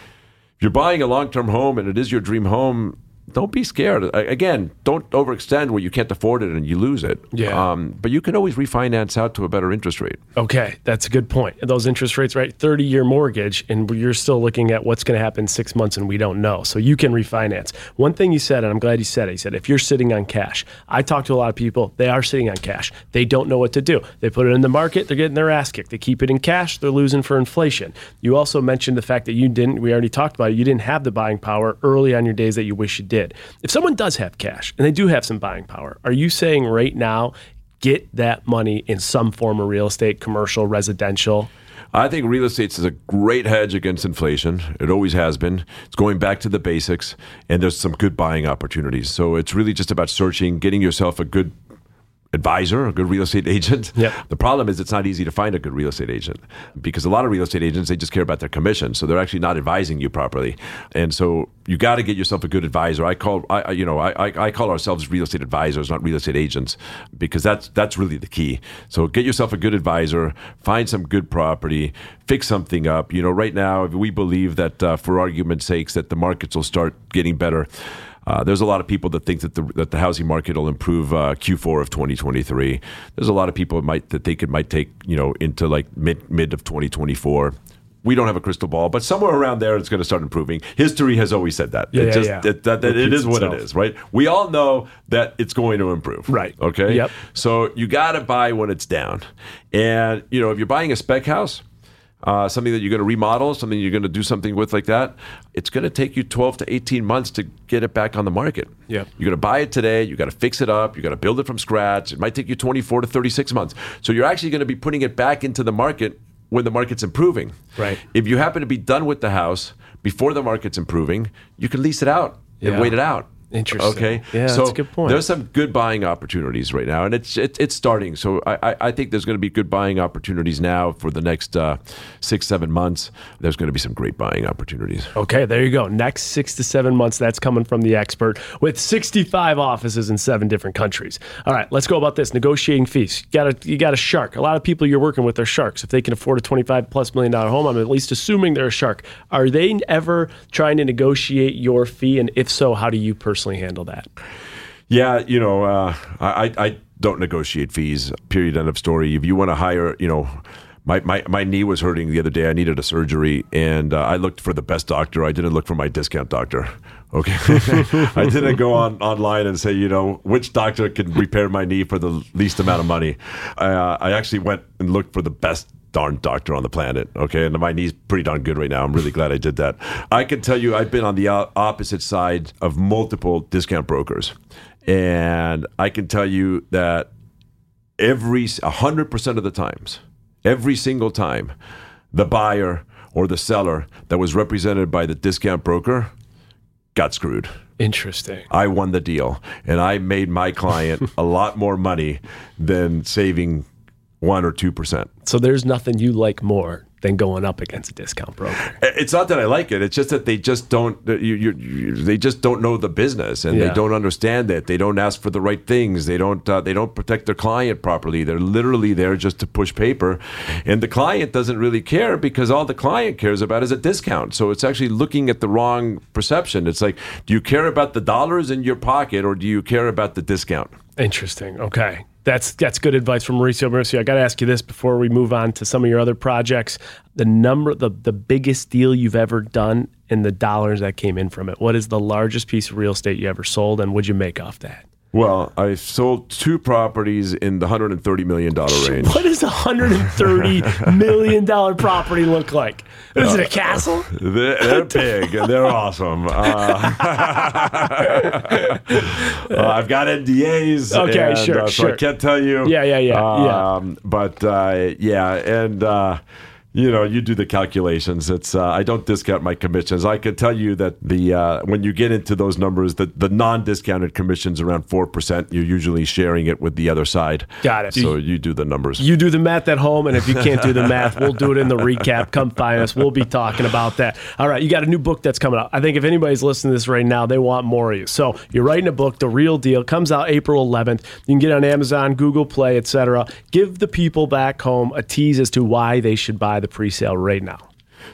if you're buying a long-term home and it is your dream home, don't be scared. Again, don't overextend where you can't afford it and you lose it. Yeah. Um, but you can always refinance out to a better interest rate. Okay, that's a good point. Those interest rates, right? thirty-year mortgage, and you're still looking at what's going to happen in six months, and we don't know. So you can refinance. One thing you said, and I'm glad you said it, you said if you're sitting on cash. I talk to a lot of people, they are sitting on cash. They don't know what to do. They put it in the market, they're getting their ass kicked. They keep it in cash, they're losing for inflation. You also mentioned the fact that you didn't, we already talked about it, you didn't have the buying power early on your days that you wish you did. If someone does have cash and they do have some buying power, are you saying right now, get that money in some form of real estate, commercial, residential? I think real estate is a great hedge against inflation. It always has been. It's going back to the basics, and there's some good buying opportunities. So it's really just about searching, getting yourself a good advisor, a good real estate agent. Yep. The problem is it's not easy to find a good real estate agent because a lot of real estate agents, they just care about their commission. So they're actually not advising you properly. And so you got to get yourself a good advisor. I call, I, you know, I, I call ourselves real estate advisors, not real estate agents, because that's, that's really the key. So get yourself a good advisor, find some good property, fix something up. You know, right now, we believe that uh, for argument's sakes, that the markets will start getting better. Uh, there's a lot of people that think that the that the housing market will improve uh, Q four of twenty twenty-three. There's a lot of people that might that think it might take, you know, into like mid mid of twenty twenty-four. We don't have a crystal ball, but somewhere around there, it's going to start improving. History has always said that. Yeah, it yeah, just, yeah. It, that, that it is what itself. it is, right? We all know that it's going to improve. Right. Okay? Yep. So you got to buy when it's down. And, you know, if you're buying a spec house, Uh, something that you're going to remodel, something you're going to do something with like that, it's going to take you twelve to eighteen months to get it back on the market. Yeah. You're going to buy it today, you got to fix it up, you got to build it from scratch. It might take you twenty-four to thirty-six months. So you're actually going to be putting it back into the market when the market's improving. Right. If you happen to be done with the house before the market's improving, you can lease it out and Yeah. wait it out. Interesting. Okay. Yeah, so that's a good point. There's some good buying opportunities right now, and it's it, it's starting. So I, I, I think there's going to be good buying opportunities now for the next uh, six, seven months. There's going to be some great buying opportunities. Okay, there you go. Next six to seven months, that's coming from the expert with sixty-five offices in seven different countries. All right, let's go about this. Negotiating fees. You got a, you got a shark. A lot of people you're working with are sharks. If they can afford a twenty-five plus million dollar home, I'm at least assuming they're a shark. Are they ever trying to negotiate your fee? And if so, how do you personally handle that? Yeah, you know, uh, I, I don't negotiate fees, period, end of story. If you want to hire, you know, My, my, my knee was hurting the other day. I needed a surgery, and uh, I looked for the best doctor. I didn't look for my discount doctor. Okay, I didn't go on online and say, you know, which doctor can repair my knee for the least amount of money. I, uh, I actually went and looked for the best darn doctor on the planet. Okay, and my knee's pretty darn good right now. I'm really glad I did that. I can tell you, I've been on the opposite side of multiple discount brokers, and I can tell you that every one hundred percent of the times. Every single time, the buyer or the seller that was represented by the discount broker got screwed. Interesting. I won the deal, and I made my client a lot more money than saving one or two percent. So there's nothing you like more than going up against a discount broker. It's not that I like it. It's just that they just don't. You, you, you, they just don't know the business, and Yeah. they don't understand it. They don't ask for the right things. They don't. Uh, they don't protect their client properly. They're literally there just to push paper, and the client doesn't really care because all the client cares about is a discount. So it's actually looking at the wrong perception. It's like, do you care about the dollars in your pocket, or do you care about the discount? Interesting. Okay. That's that's good advice from Mauricio. Mauricio, I got to ask you this before we move on to some of your other projects. The number, the, the biggest deal you've ever done and the dollars that came in from it. What is the largest piece of real estate you ever sold, and what'd you make off that? Well, I sold two properties in the one hundred thirty million dollars range. What does a one hundred thirty million dollars property look like? Is it a castle? They're, they're big and they're awesome. Uh, uh, I've got N D As. Okay, and, sure, uh, so sure. I can't tell you. Yeah, yeah, yeah, Um, yeah. But uh, yeah, and uh, you know, you do the calculations. It's uh, I don't discount my commissions. I can tell you that the uh, when you get into those numbers, the, the non-discounted commissions around four percent. You're usually sharing it with the other side. Got it. So you do the numbers. You do the math at home, and if you can't do the math, we'll do it in the recap. Come find us. We'll be talking about that. All right, you got a new book that's coming out. I think if anybody's listening to this right now, they want more of you. So you're writing a book, The Real Deal, comes out April eleventh. You can get it on Amazon, Google Play, et cetera. Give the people back home a tease as to why they should buy the pre-sale right now.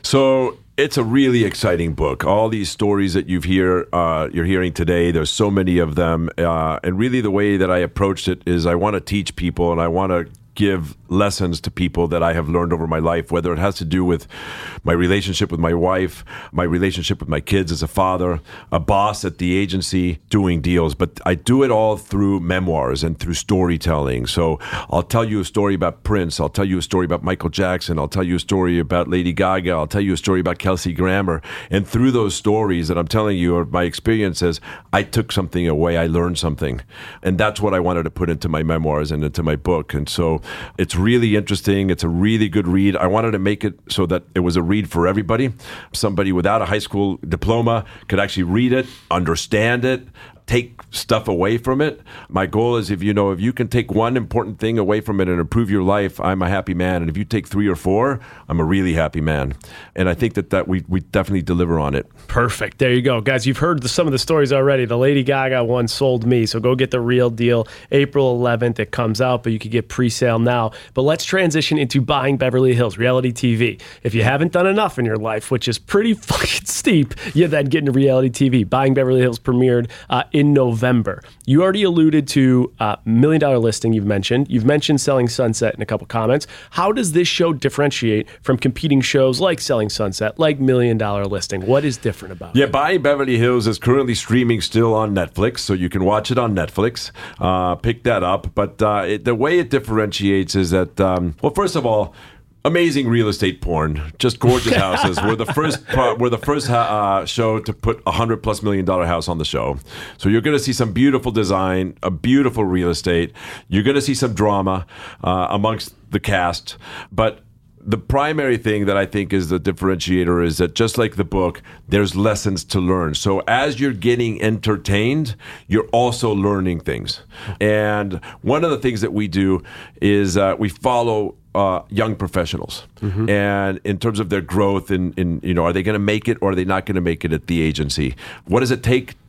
So it's a really exciting book. All these stories that you've hear, uh, you're hearing today, there's so many of them. Uh, and really the way that I approached it is I want to teach people and I want to give lessons to people that I have learned over my life, whether it has to do with my relationship with my wife, my relationship with my kids as a father, a boss at the agency, doing deals. But I do it all through memoirs and through storytelling. So I'll tell you a story about Prince. I'll tell you a story about Michael Jackson. I'll tell you a story about Lady Gaga. I'll tell you a story about Kelsey Grammer. And through those stories that I'm telling you, or my experiences, I took something away. I learned something. And that's what I wanted to put into my memoirs and into my book. And so it's really interesting. It's a really good read. I wanted to make it so that it was a read for everybody. Somebody without a high school diploma could actually read it, understand it, take stuff away from it. My goal is, if you know, if you can take one important thing away from it and improve your life, I'm a happy man. And if you take three or four, I'm a really happy man. And I think that, that we, we definitely deliver on it. Perfect. There you go. Guys, you've heard the, some of the stories already. The Lady Gaga one sold me, so go get The Real Deal. April eleventh, it comes out, but you can get pre-sale now. But let's transition into buying Beverly Hills, reality T V. If you haven't done enough in your life, which is pretty fucking steep, you then get into reality T V. Buying Beverly Hills premiered uh, in November. You already alluded to uh, Million Dollar Listing you've mentioned. You've mentioned Selling Sunset in a couple comments. How does this show differentiate from competing shows like Selling Sunset, like Million Dollar Listing? What is different about Yeah, it? Buying Beverly Hills is currently streaming still on Netflix, so you can watch it on Netflix. Uh, pick that up. But uh, it, the way it differentiates is that, um, well, first of all, amazing real estate porn, just gorgeous houses. We're the first, pro- we're the first uh, show to put a hundred plus million dollar house on the show. So you're going to see some beautiful design, a beautiful real estate. You're going to see some drama uh, amongst the cast, but the primary thing that I think is the differentiator is that, just like the book, there's lessons to learn. So as you're getting entertained, you're also learning things. And one of the things that we do is uh, we follow uh, young professionals. Mm-hmm. And in terms of their growth, in, in you know, are they going to make it or are they not going to make it at the agency? What does it take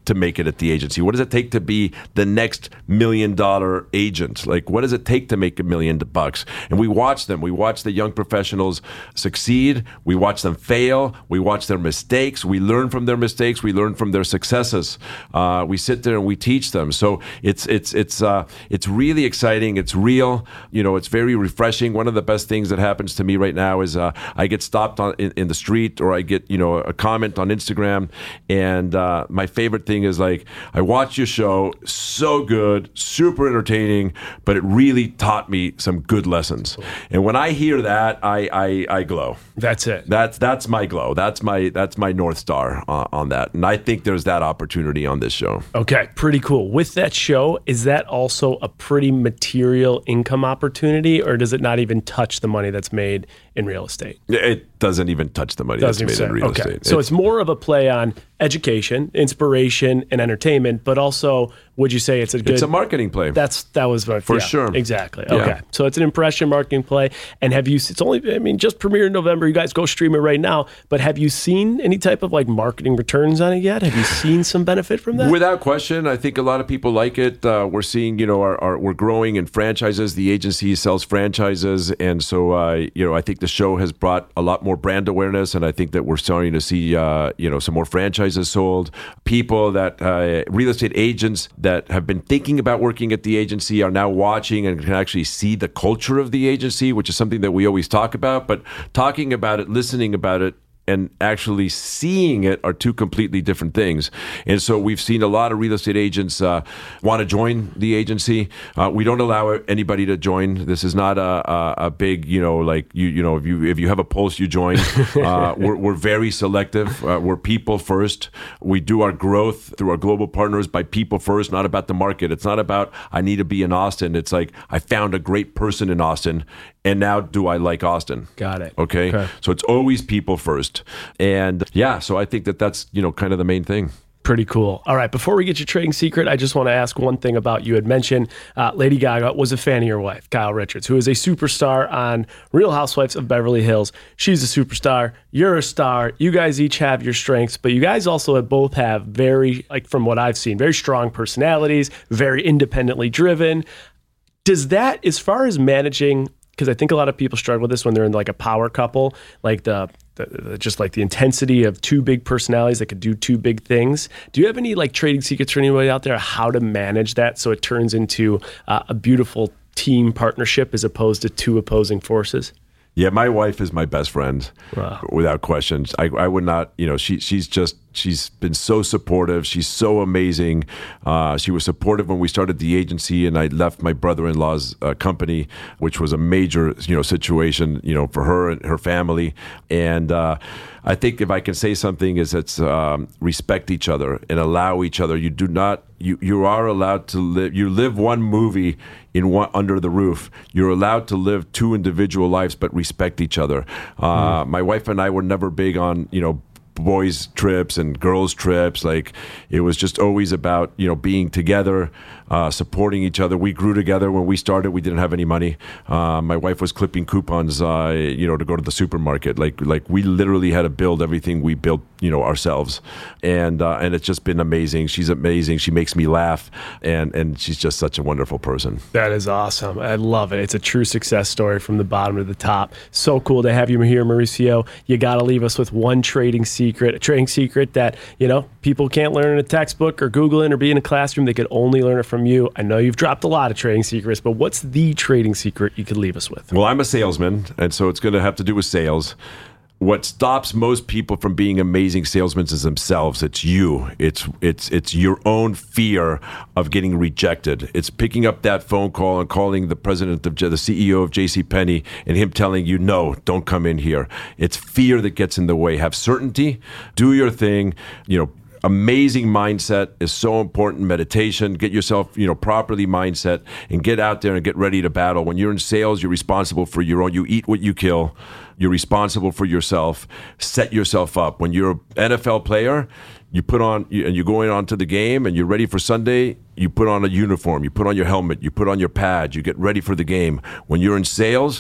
to make it at the agency? What does it take to be the next million dollar agent? Like, what does it take to make a million bucks? And we watch them. We watch the young professionals succeed. We watch them fail. We watch their mistakes. We learn from their mistakes. We learn from their successes. Uh, we sit there and we teach them. So it's it's it's uh, it's really exciting. It's real. You know, it's very refreshing. One of the best things that happens to me right now is uh, I get stopped on in, in the street, or I get, you know, a comment on Instagram, and uh, my favorite thing is like, I watched your show, so good, super entertaining, but it really taught me some good lessons. And when I hear that, I I, I glow. That's it. That's that's my glow. That's my that's my North Star uh, on that. And I think there's that opportunity on this show. Okay, pretty cool. With that show, is that also a pretty material income opportunity, or does it not even touch the money that's made in real estate? It doesn't even touch the money Doesn't that's made say. in real okay. estate. So it's, it's more of a play on education, inspiration, and entertainment, but also, would you say it's a good... It's a marketing play. That's That was my... For yeah, sure. Exactly. Yeah. Okay. So it's an impression marketing play. And have you... It's only... I mean, just premiered in November. You guys go stream it right now. But have you seen any type of like marketing returns on it yet? Have you seen some benefit from that? Without question. I think a lot of people like it. Uh, we're seeing, you know, our, our, we're growing in franchises. The agency sells franchises. And so, uh, you know, I think the show has brought a lot more brand awareness. And I think that we're starting to see, uh, you know, some more franchises sold. People that, uh, real estate agents that have been thinking about working at the agency are now watching and can actually see the culture of the agency, which is something that we always talk about. But talking about it, listening about it, and actually seeing it are two completely different things. And so we've seen a lot of real estate agents uh, want to join the agency. Uh, we don't allow anybody to join. This is not a, a, a big, you know, like, you you know, if you if you have a pulse, you join. Uh, we're, we're very selective. Uh, we're people first. We do our growth through our global partners by people first, not about the market. It's not about, I need to be in Austin. It's like, I found a great person in Austin, and now do I like Austin? Got it. Okay? Okay. So it's always people first. And yeah, so I think that that's, you know, kind of the main thing. Pretty cool. All right, before we get your trading secret, I just want to ask one thing about, you had mentioned uh, Lady Gaga was a fan of your wife, Kyle Richards, who is a superstar on Real Housewives of Beverly Hills. She's a superstar. You're a star. You guys each have your strengths, but you guys also have both have very, like from what I've seen, very strong personalities, very independently driven. Does that, as far as managing, because I think a lot of people struggle with this when they're in like a power couple, like the, the, the just like the intensity of two big personalities that could do two big things. Do you have any like trading secrets for anybody out there how to manage that so it turns into uh, a beautiful team partnership as opposed to two opposing forces? Yeah, my wife is my best friend, wow. without question. I, I would not, you know, she she's just, she's been so supportive. She's so amazing. Uh, she was supportive when we started the agency, and I left my brother-in-law's uh, company, which was a major, you know, situation, you know, for her and her family. And uh, I think if I can say something is it's um, respect each other and allow each other. You do not, you you are allowed to live, you live one movie in one under the roof. You're allowed to live two individual lives, but respect each other. Uh, mm. My wife and I were never big on, you know, boys trips and girls trips. Like, it was just always about, you know, being together, uh, supporting each other. We grew together. When we started, we didn't have any money. Uh, my wife was clipping coupons, uh, you know, to go to the supermarket. Like, like we literally had to build everything we built, you know, ourselves. And uh, and it's just been amazing. She's amazing. She makes me laugh, and and she's just such a wonderful person. That is awesome. I love it. It's a true success story from the bottom to the top. So cool to have you here, Mauricio. You got to leave us with one trading secret, a trading secret that, you know, people can't learn in a textbook or Google it or be in a classroom. They could only learn it from you. I know you've dropped a lot of trading secrets, but what's the trading secret you could leave us with? Well, I'm a salesman, and so it's going to have to do with sales. What stops most people from being amazing salesmen is themselves. It's you. It's it's it's your own fear of getting rejected. It's picking up that phone call and calling the president of the C E O of JCPenney and him telling you, no, don't come in here. It's fear that gets in the way. Have certainty. Do your thing. You know, amazing mindset is so important. Meditation, get yourself, you know, properly mindset, and get out there and get ready to battle. When you're in sales, you're responsible for your own. You eat what you kill. You're responsible for yourself. Set yourself up. When you're an N F L player, you put on, you, and you're going on to the game and you're ready for Sunday, you put on a uniform, you put on your helmet, you put on your pad, you get ready for the game. When you're in sales,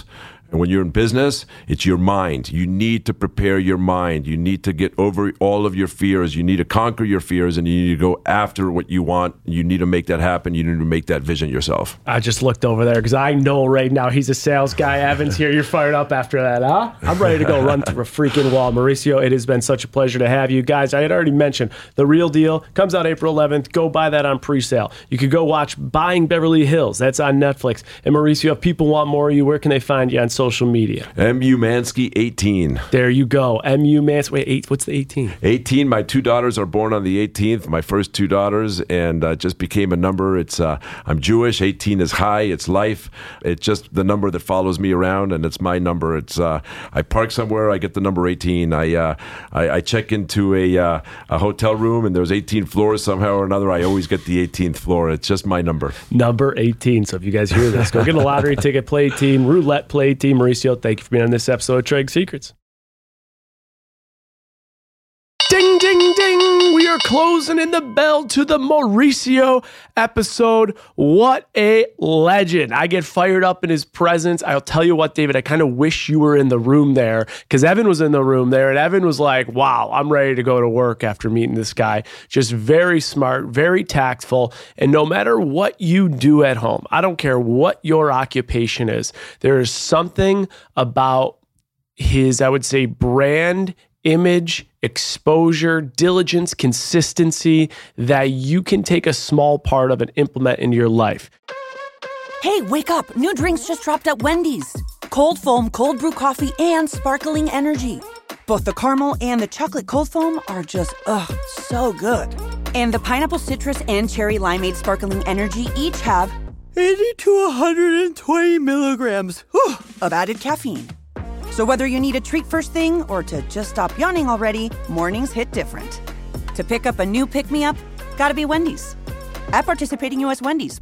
And when you're in business, it's your mind. You need to prepare your mind. You need to get over all of your fears. You need to conquer your fears, and you need to go after what you want. You need to make that happen. You need to make that vision yourself. I just looked over there because I know right now he's a sales guy. Evans here. You're fired up after that, huh? I'm ready to go run through a freaking wall. Mauricio, it has been such a pleasure to have you. Guys, I had already mentioned The Real Deal comes out April eleventh. Go buy that on pre-sale. You could go watch Buying Beverly Hills. That's on Netflix. And Mauricio, if people want more of you, where can they find you on social media? M U Mansky eighteen. There you go. M U Mansky. Wait, eight, what's the eighteen? eighteen. My two daughters are born on the eighteenth. My first two daughters, and uh, just became a number. It's uh, I'm Jewish. eighteen is high. It's life. It's just the number that follows me around, and it's my number. It's uh, I park somewhere, I get the number eighteen. I uh, I, I check into a uh, a hotel room, and there's eighteen floors somehow or another. I always get the eighteenth floor. It's just my number. Number eighteen. So if you guys hear this, go get a lottery ticket, play team, roulette play team. Mauricio, thank you for being on this episode of Trading Secrets. Ding, ding, ding. We are closing in the bell to the Mauricio episode. What a legend. I get fired up in his presence. I'll tell you what, David, I kind of wish you were in the room there because Evan was in the room there, and Evan was like, wow, I'm ready to go to work after meeting this guy. Just very smart, very tactful. And no matter what you do at home, I don't care what your occupation is, there is something about his, I would say, brand image, exposure, diligence, consistency that you can take a small part of and implement into your life. Hey, wake up. New drinks just dropped at Wendy's. Cold foam, cold brew coffee, and sparkling energy. Both the caramel and the chocolate cold foam are just, ugh, so good. And the pineapple citrus and cherry limeade sparkling energy each have eighty to one hundred twenty milligrams whew, of added caffeine. So whether you need a treat first thing or to just stop yawning already, mornings hit different. To pick up a new pick-me-up, gotta be Wendy's. At participating U S Wendy's.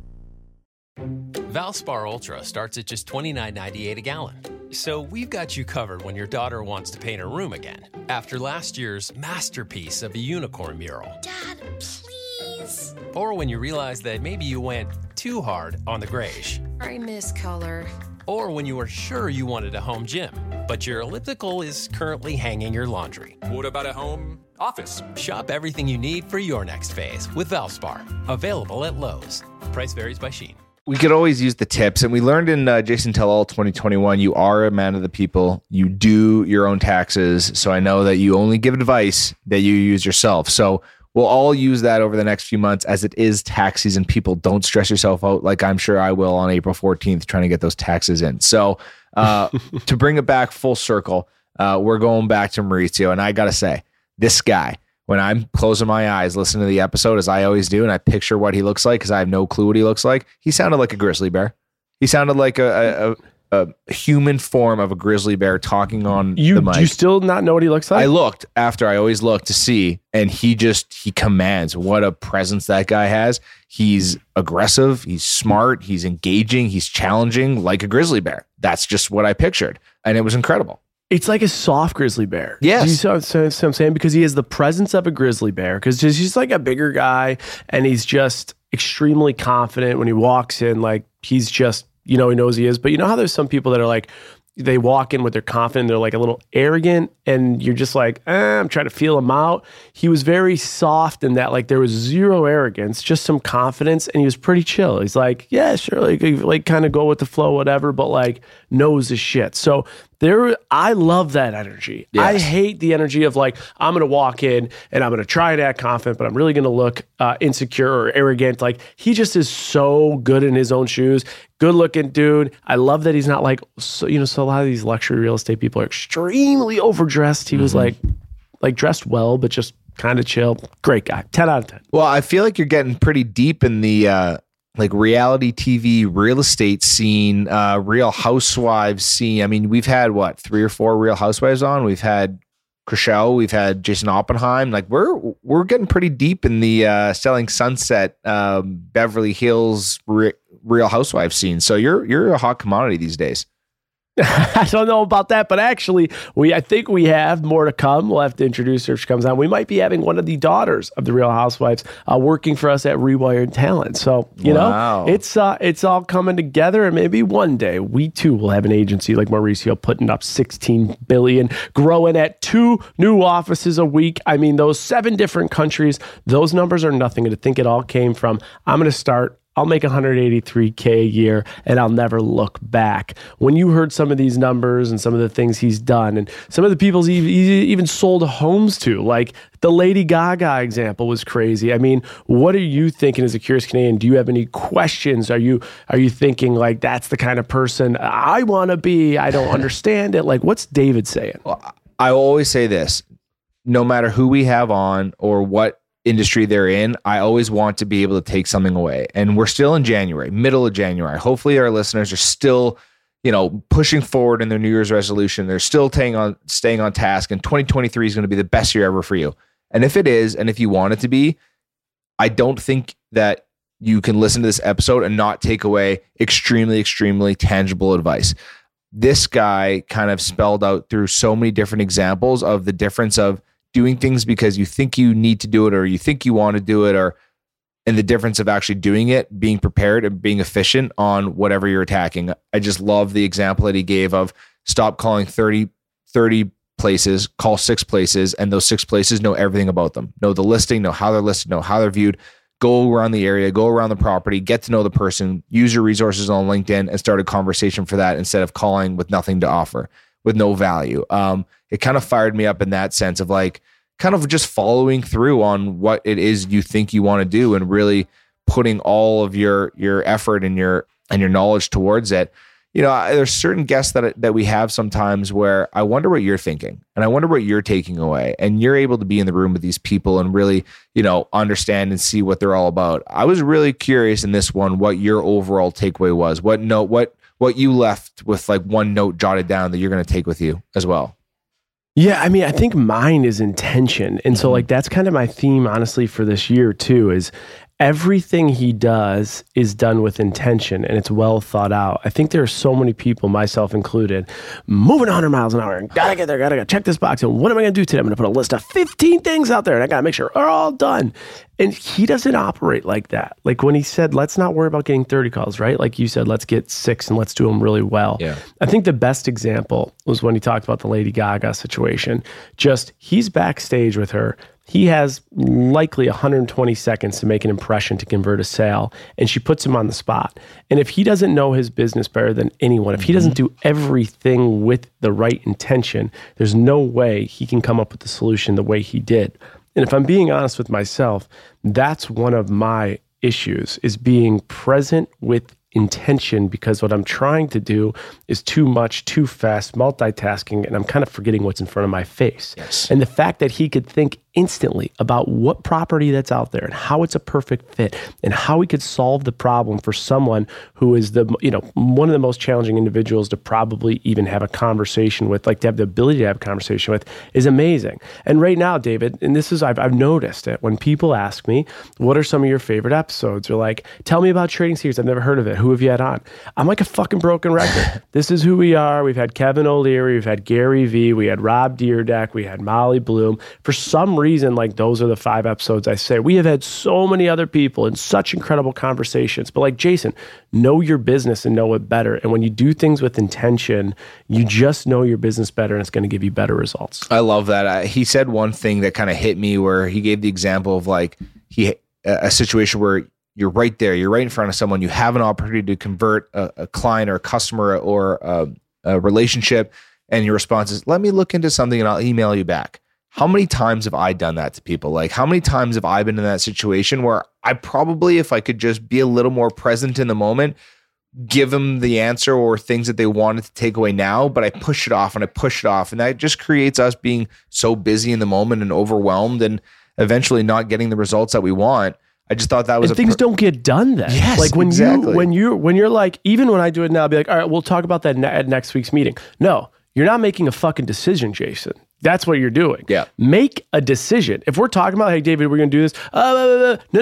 Valspar Ultra starts at just twenty-nine ninety-eight a gallon. So we've got you covered when your daughter wants to paint her room again. After last year's masterpiece of a unicorn mural. Dad, please. Or when you realize that maybe you went too hard on the grayish. I miss color. Or when you were sure you wanted a home gym, but your elliptical is currently hanging your laundry. What about a home office? Shop everything you need for your next phase with Valspar. Available at Lowe's. Price varies by Shein. We could always use the tips, and we learned in uh, Jason Tell-All twenty twenty-one, you are a man of the people. You do your own taxes, so I know that you only give advice that you use yourself. So we'll all use that over the next few months as it is tax season. People, don't stress yourself out like I'm sure I will on April fourteenth trying to get those taxes in. So uh, to bring it back full circle, uh, we're going back to Mauricio. And I got to say, this guy, when I'm closing my eyes, listening to the episode as I always do, and I picture what he looks like because I have no clue what he looks like, he sounded like a grizzly bear. He sounded like a... a, a a human form of a grizzly bear talking on you, the mic. Do you still not know what he looks like? I looked after I always look to see, and he just, he commands. What a presence that guy has. He's aggressive. He's smart. He's engaging. He's challenging like a grizzly bear. That's just what I pictured. And it was incredible. It's like a soft grizzly bear. Yes. Do you see what I'm so, saying? Because he has the presence of a grizzly bear because he's like a bigger guy and he's just extremely confident when he walks in. Like he's just, you know, he knows he is. But you know how there's some people that are like, they walk in with their confidence, they're like a little arrogant, and you're just like, eh, I'm trying to feel him out. He was very soft in that, like there was zero arrogance, just some confidence, and he was pretty chill. He's like, yeah, sure, like, like kind of go with the flow, whatever, but like knows his shit. So there, I love that energy. Yes. I hate the energy of like, I'm going to walk in and I'm going to try to act confident, but I'm really going to look uh, insecure or arrogant. Like he just is so good in his own shoes. Good looking dude. I love that he's not like, so, you know, so a lot of these luxury real estate people are extremely overdressed. He mm-hmm. was like, like dressed well, but just kind of chill. Great guy. ten out of ten. Well, I feel like you're getting pretty deep in the, uh, like reality T V real estate scene, uh, Real Housewives scene. I mean, we've had what, three or four Real Housewives on. We've had Chrishell, we've had Jason Oppenheim. Like we're we're getting pretty deep in the uh, Selling Sunset, um, Beverly Hills re- Real Housewives scene. So you're you're a hot commodity these days. I don't know about that, but actually, we I think we have more to come. We'll have to introduce her if she comes on. We might be having one of the daughters of the Real Housewives uh, working for us at Rewired Talent. So, you Wow. know, it's uh, it's all coming together, and maybe one day we too will have an agency like Mauricio putting up sixteen billion dollars, growing at two new offices a week. I mean, those seven different countries, those numbers are nothing. And to think it all came from, I'm going to start I'll make one hundred eighty-three K a year and I'll never look back. When you heard some of these numbers and some of the things he's done and some of the people he even sold homes to, like the Lady Gaga example was crazy. I mean, what are you thinking as a curious Canadian? Do you have any questions? Are you are you thinking like that's the kind of person I want to be? I don't understand it. Like, what's David saying? Well, I always say this, no matter who we have on or what industry they're in, I always want to be able to take something away. And we're still in January, middle of January. Hopefully our listeners are still, you know, pushing forward in their New Year's resolution. They're still staying on, staying on task. And twenty twenty-three is going to be the best year ever for you. And if it is, and if you want it to be, I don't think that you can listen to this episode and not take away extremely, extremely tangible advice. This guy kind of spelled out through so many different examples of the difference of doing things because you think you need to do it or you think you want to do it, or and the difference of actually doing it, being prepared and being efficient on whatever you're attacking. I just love the example that he gave of stop calling thirty, thirty places, call six places, and those six places know everything about them. Know the listing, know how they're listed, know how they're viewed, go around the area, go around the property, get to know the person, use your resources on LinkedIn and start a conversation for that instead of calling with nothing to offer, with no value. Um, it kind of fired me up in that sense of like, kind of just following through on what it is you think you want to do and really putting all of your, your effort and your, and your knowledge towards it. You know, there's certain guests that, that we have sometimes where I wonder what you're thinking and I wonder what you're taking away, and you're able to be in the room with these people and really, you know, understand and see what they're all about. I was really curious in this one, what your overall takeaway was, what note, what, what you left with, like one note jotted down that you're going to take with you as well. Yeah, I mean, I think mine is intention. And so like that's kind of my theme, honestly, for this year too, is everything he does is done with intention and it's well thought out. I think there are so many people, myself included, moving one hundred miles an hour and gotta get there, gotta go check this box. And what am I gonna do today? I'm gonna put a list of fifteen things out there and I gotta make sure they're all done. And he doesn't operate like that. Like when he said, let's not worry about getting thirty calls, right? Like you said, let's get six and let's do them really well. Yeah. I think the best example was when he talked about the Lady Gaga situation. Just he's backstage with her. He has likely one hundred twenty seconds to make an impression to convert a sale, and she puts him on the spot. And if he doesn't know his business better than anyone, if he doesn't do everything with the right intention, there's no way he can come up with the solution the way he did. And if I'm being honest with myself, that's one of my issues, is being present with intention, because what I'm trying to do is too much, too fast, multitasking, and I'm kind of forgetting what's in front of my face. Yes. And the fact that he could think instantly about what property that's out there and how it's a perfect fit and how we could solve the problem for someone who is the, you know, one of the most challenging individuals to probably even have a conversation with, like to have the ability to have a conversation with, is amazing. And right now, David, and this is, I've, I've noticed it, when people ask me, what are some of your favorite episodes? Or like, tell me about Trading Secrets. I've never heard of it. Who have you had on? I'm like a fucking broken record. This is who we are. We've had Kevin O'Leary. We've had Gary Vee. We had Rob Deerdeck. We had Molly Bloom. For some reason, reason, like those are the five episodes I say. We have had so many other people in such incredible conversations, but like Jason, know your business and know it better. And when you do things with intention, you just know your business better and it's going to give you better results. I love that. Uh, he said one thing that kind of hit me where he gave the example of like he a situation where you're right there, you're right in front of someone, you have an opportunity to convert a, a client or a customer or a, a relationship, and your response is, let me look into something and I'll email you back. How many times have I done that to people? Like, how many times have I been in that situation where I probably, if I could just be a little more present in the moment, give them the answer or things that they wanted to take away now, but I push it off and I push it off. And that just creates us being so busy in the moment and overwhelmed and eventually not getting the results that we want. I just thought that was and a things per- don't get done then. Yes, like when exactly. you when you when you're like, even when I do it now, I'll be like, all right, we'll talk about that ne- at next week's meeting. No, you're not making a fucking decision, Jason. That's what you're doing. Yeah. Make a decision. If we're talking about, hey, David, we're going to do this. Uh, no, no, no.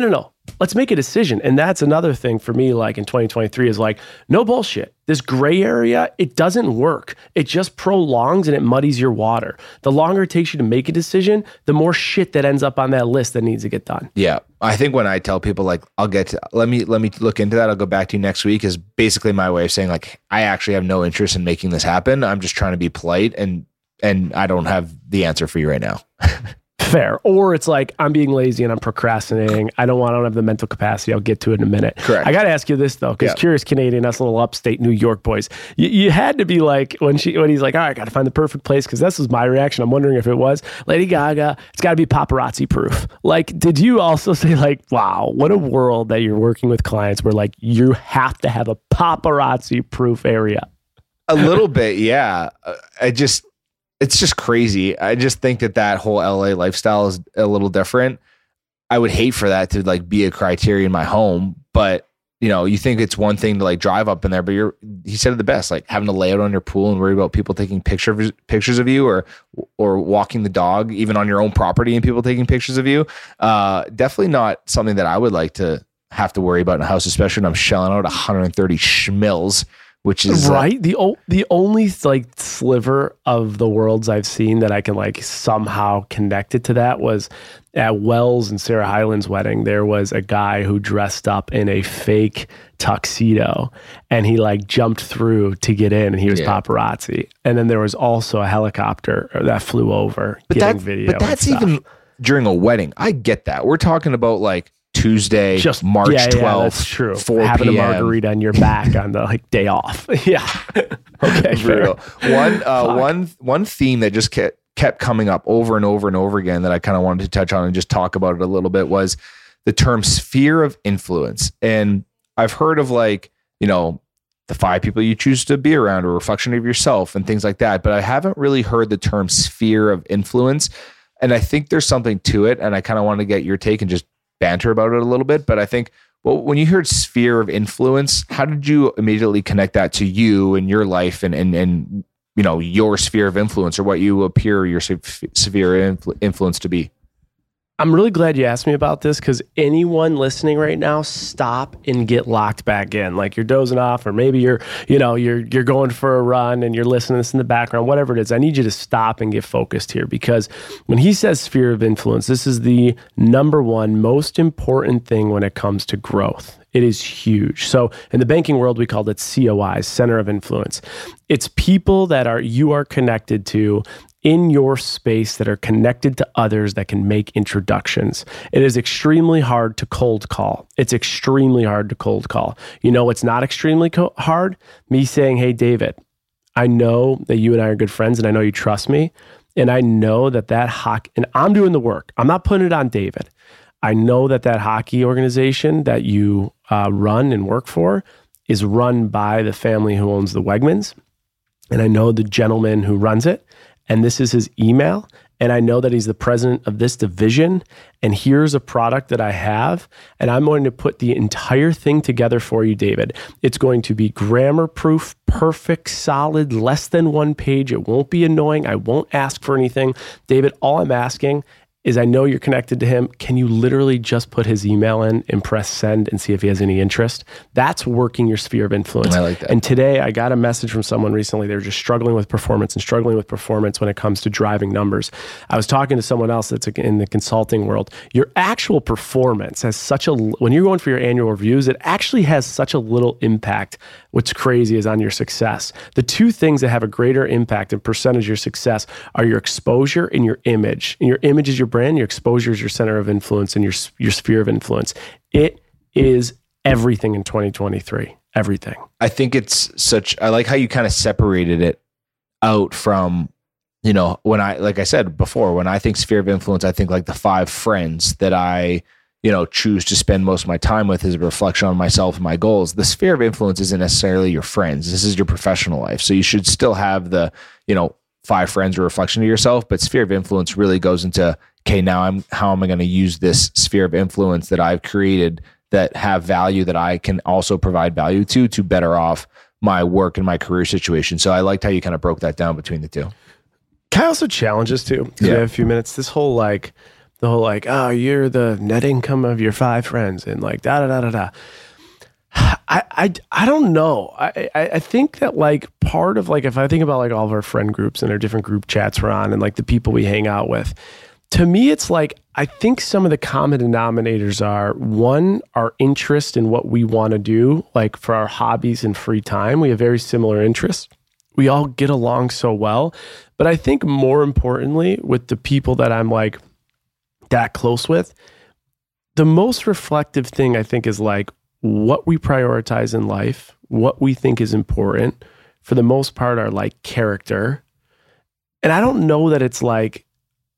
let's make a decision. And that's another thing for me, like in twenty twenty-three, is like, no bullshit. This gray area, it doesn't work. It just prolongs and it muddies your water. The longer it takes you to make a decision, the more shit that ends up on that list that needs to get done. Yeah. I think when I tell people like, I'll get to, let me, let me look into that. I'll go back to you next week is basically my way of saying like, I actually have no interest in making this happen. I'm just trying to be polite and, and I don't have the answer for you right now. Fair. Or it's like, I'm being lazy and I'm procrastinating. I don't want, I don't have the mental capacity. I'll get to it in a minute. Correct. I got to ask you this though, because Yeah. Curious Canadian, us little upstate New York boys, you, you had to be like, when she, when he's like, all right, I got to find the perfect place. Cause this was my reaction. I'm wondering if it was Lady Gaga. It's got to be paparazzi proof. Like, did you also say like, wow, what a world that you're working with clients where like you have to have a paparazzi proof area? A little bit. Yeah. Uh, I just, it's just crazy. I just think that that whole L A lifestyle is a little different. I would hate for that to like be a criteria in my home, but you know, you think it's one thing to like drive up in there, but you're, he said it the best, like having to lay out on your pool and worry about people taking pictures, pictures of you or, or walking the dog, even on your own property and people taking pictures of you. Uh, definitely not something that I would like to have to worry about in a house, especially when I'm shelling out one hundred thirty schmills. Which is right. Uh, the o- the only like sliver of the worlds I've seen that I can like somehow connect it to that was at Wells and Sarah Hyland's wedding. There was a guy who dressed up in a fake tuxedo and he like jumped through to get in and he was Yeah. paparazzi. And then there was also a helicopter that flew over but getting that, video. but that's and stuff. even during a wedding. I get that. We're talking about like Tuesday, Just March yeah, yeah, twelfth, that's true. four Having p.m. a margarita on your back on the like day off. Yeah. Okay. fair. Brutal. One, uh, Fuck. one, one theme that just kept, kept coming up over and over and over again that I kind of wanted to touch on and just talk about it a little bit was the term sphere of influence. And I've heard of like, you know, the five people you choose to be around or a reflection of yourself and things like that. But I haven't really heard the term sphere of influence. And I think there's something to it. And I kind of want to get your take and just banter about it a little bit. But I think, well, when you heard sphere of influence, how did you immediately connect that to you and your life and, and, and, you know, your sphere of influence or what you appear your sphere of influence to be? I'm really glad you asked me about this because anyone listening right now, stop and get locked back in. Like you're dozing off, or maybe you're, you know, you're you're going for a run and you're listening to this in the background, whatever it is. I need you to stop and get focused here because when he says sphere of influence, this is the number one most important thing when it comes to growth. It is huge. So in the banking world, we called it C O I, Center of Influence. It's people that are you are connected to in your space that are connected to others that can make introductions. It is extremely hard to cold call. It's extremely hard to cold call. You know, it's not extremely co- hard. Me saying, hey, David, I know that you and I are good friends and I know you trust me. And I know that that hockey, and I'm doing the work. I'm not putting it on David. I know that that hockey organization that you uh, run and work for is run by the family who owns the Wegmans. And I know the gentleman who runs it. And this is his email. And I know that he's the president of this division. And here's a product that I have. And I'm going to put the entire thing together for you, David. It's going to be grammar proof, perfect, solid, less than one page. It won't be annoying. I won't ask for anything. David, all I'm asking is I know you're connected to him. Can you literally just put his email in and press send and see if he has any interest? That's working your sphere of influence. I like that. And today I got a message from someone recently. They were just struggling with performance and struggling with performance when it comes to driving numbers. I was talking to someone else that's in the consulting world. Your actual performance has such a, when you're going for your annual reviews, it actually has such a little impact. What's crazy is on your success. The two things that have a greater impact and percentage of your success are your exposure and your image. And your image is your brand, your exposure is your center of influence and your, your sphere of influence. It is everything in twenty twenty-three. Everything. I think it's such, I like how you kind of separated it out from, you know, when I, like I said before, when I think sphere of influence, I think like the five friends that I, you know, choose to spend most of my time with as a reflection on myself and my goals. The sphere of influence isn't necessarily your friends. This is your professional life. So you should still have the, you know, five friends or reflection of yourself, but sphere of influence really goes into, okay, now I'm, how am I going to use this sphere of influence that I've created that have value that I can also provide value to, to better off my work and my career situation. So I liked how you kind of broke that down between the two. Can I also challenge us too? Yeah. We have a few minutes. This whole like, The whole like, oh, you're the net income of your five friends and like da da da da da. I, I, I don't know. I, I, I think that like part of like, if I think about like all of our friend groups and our different group chats we're on and like the people we hang out with, to me, it's like, I think some of the common denominators are one, our interest in what we want to do, like for our hobbies and free time. We have very similar interests. We all get along so well. But I think more importantly, with the people that I'm like that close with, the most reflective thing I think is like what we prioritize in life, what we think is important, for the most part, are like character. And I don't know that it's like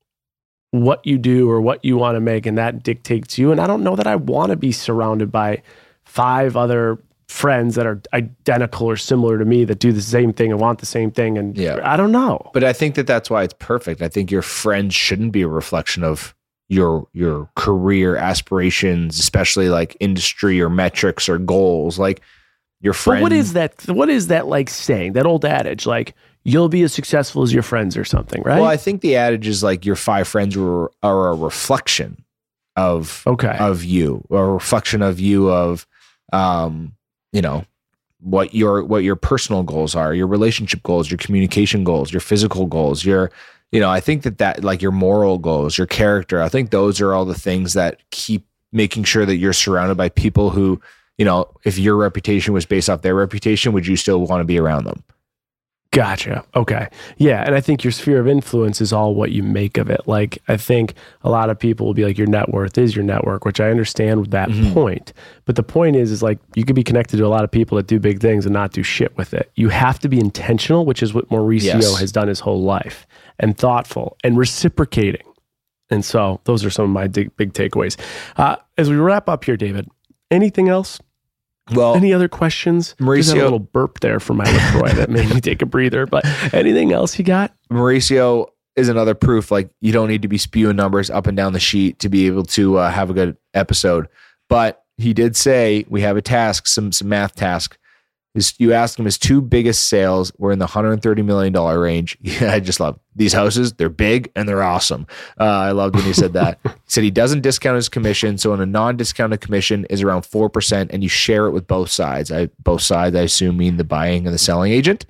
what you do or what you want to make and that dictates you. And I don't know that I want to be surrounded by five other friends that are identical or similar to me that do the same thing and want the same thing. And yeah. I don't know. But I think that that's why it's perfect. I think your friends shouldn't be a reflection of your your career aspirations, especially like industry or metrics or goals. Like your friend. But what is that? What is that like saying? That old adage, like you'll be as successful as your friends or something, right? Well, I think the adage is like your five friends are, are a reflection of okay. of you, or a reflection of you of um, you know, what your what your personal goals are, your relationship goals, your communication goals, your physical goals, your You know, I think that that like your moral goals, your character, I think those are all the things that keep making sure that you're surrounded by people who, you know, if your reputation was based off their reputation, would you still want to be around them? Gotcha. Okay. Yeah. And I think your sphere of influence is all what you make of it. Like, I think a lot of people will be like, your net worth is your network, which I understand with that mm-hmm. point. But the point is, is like, you could be connected to a lot of people that do big things and not do shit with it. You have to be intentional, which is what Mauricio yes. has done his whole life, and thoughtful and reciprocating. And so those are some of my big, big takeaways. Uh, as we wrap up here, David, anything else? Well, any other questions? Mauricio, just had a little burp there from my LaCroix that made me take a breather. But anything else you got? Mauricio is another proof. Like, you don't need to be spewing numbers up and down the sheet to be able to uh, have a good episode. But he did say we have a task, some some math task. His, you asked him his two biggest sales were in the one hundred thirty million dollars range. Yeah, I just love these houses. They're big and they're awesome. Uh, I loved when he said that. He said he doesn't discount his commission. So in a non-discounted commission is around four percent and you share it with both sides. I, both sides, I assume, mean the buying and the selling agent.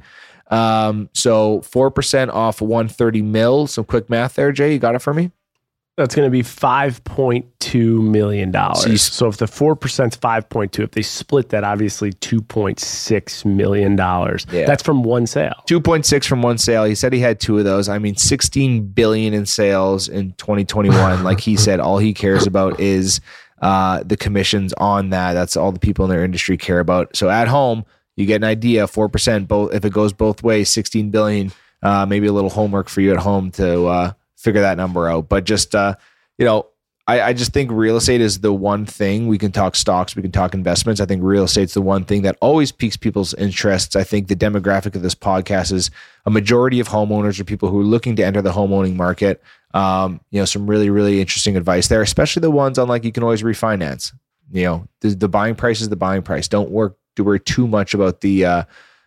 Um, so four percent off one hundred thirty mil. Some quick math there, Jay. You got it for me? That's going to be five point two million dollars. So, you, so if the four percent is five point two, if they split that, obviously two point six million dollars. Yeah. That's from one sale. two point six from one sale. He said he had two of those. I mean, sixteen billion dollars in sales in twenty twenty-one. Like he said, all he cares about is uh, the commissions on that. That's all the people in their industry care about. So at home, you get an idea, four percent, both, if it goes both ways, sixteen billion dollars, uh, maybe a little homework for you at home to uh, figure that number out. But just, uh, you know, I, I just think real estate is the one thing. We can talk stocks, we can talk investments. I think real estate's the one thing that always piques people's interests. I think the demographic of this podcast is a majority of homeowners or people who are looking to enter the homeowning market. Um, you know, some really, really interesting advice there, especially the ones on like, you can always refinance. You know, the, the buying price is the buying price. Don't work, do worry too much about the uh,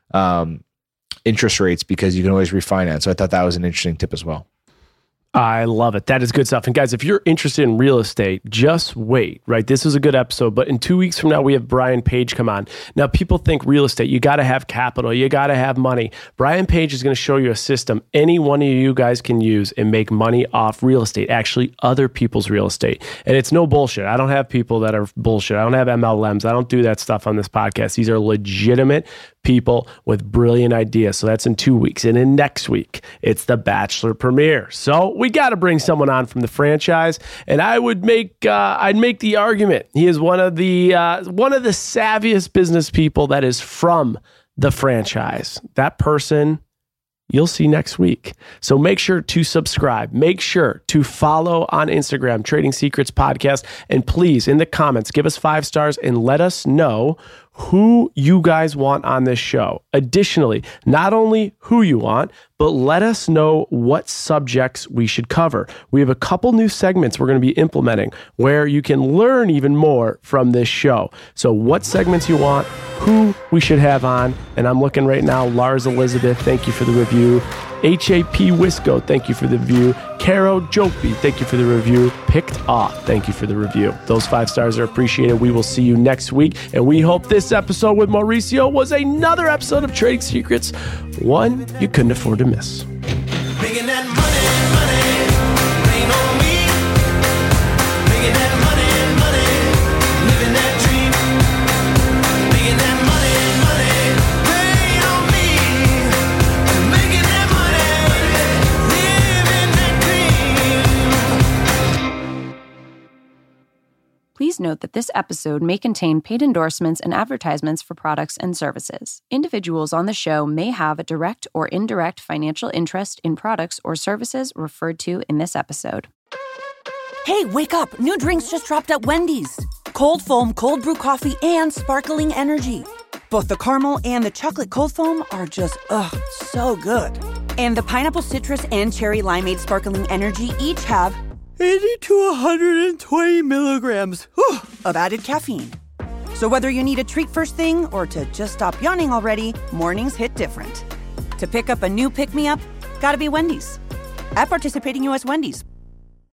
um, interest rates because you can always refinance. So I thought that was an interesting tip as well. I love it. That is good stuff. And guys, if you're interested in real estate, just wait, right? This is a good episode, but in two weeks from now, we have Brian Page come on. Now, people think real estate, you got to have capital, you got to have money. Brian Page is going to show you a system any one of you guys can use and make money off real estate, actually other people's real estate. And it's no bullshit. I don't have people that are bullshit. I don't have M L Ms. I don't do that stuff on this podcast. These are legitimate people with brilliant ideas. So that's in two weeks. And in next week, it's the Bachelor premiere. So we got to bring someone on from the franchise. And I would make, uh, I'd make the argument. He is one of the, uh, one of the savviest business people that is from the franchise. That person you'll see next week. So make sure to subscribe. Make sure to follow on Instagram, Trading Secrets Podcast. And please, in the comments, give us five stars and let us know who you guys want on this show. Additionally, not only who you want, but let us know what subjects we should cover. We have a couple new segments we're going to be implementing where you can learn even more from this show. So what segments you want, who we should have on, and I'm looking right now, Lars Elizabeth, thank you for the review. H A P Wisco, thank you for the view. Caro Jopi, thank you for the review. Picked Off, thank you for the review. Those five stars are appreciated. We will see you next week, and we hope this episode with Mauricio was another episode of Trading Secrets, one you couldn't afford to miss. Making that money, money, rain on me. Making that money, money, living that dream. Making that money, money, rain on me. Making that money, living that dream. Please note that this episode may contain paid endorsements and advertisements for products and services. Individuals on the show may have a direct or indirect financial interest in products or services referred to in this episode. Hey, wake up! New drinks just dropped at Wendy's. Cold foam, cold brew coffee, and sparkling energy. Both the caramel and the chocolate cold foam are just, ugh, so good. And the pineapple citrus and cherry limeade sparkling energy each have eighty to one hundred twenty milligrams whew, of added caffeine. So whether you need a treat first thing or to just stop yawning already, mornings hit different. To pick up a new pick-me-up, gotta be Wendy's. At participating U S Wendy's,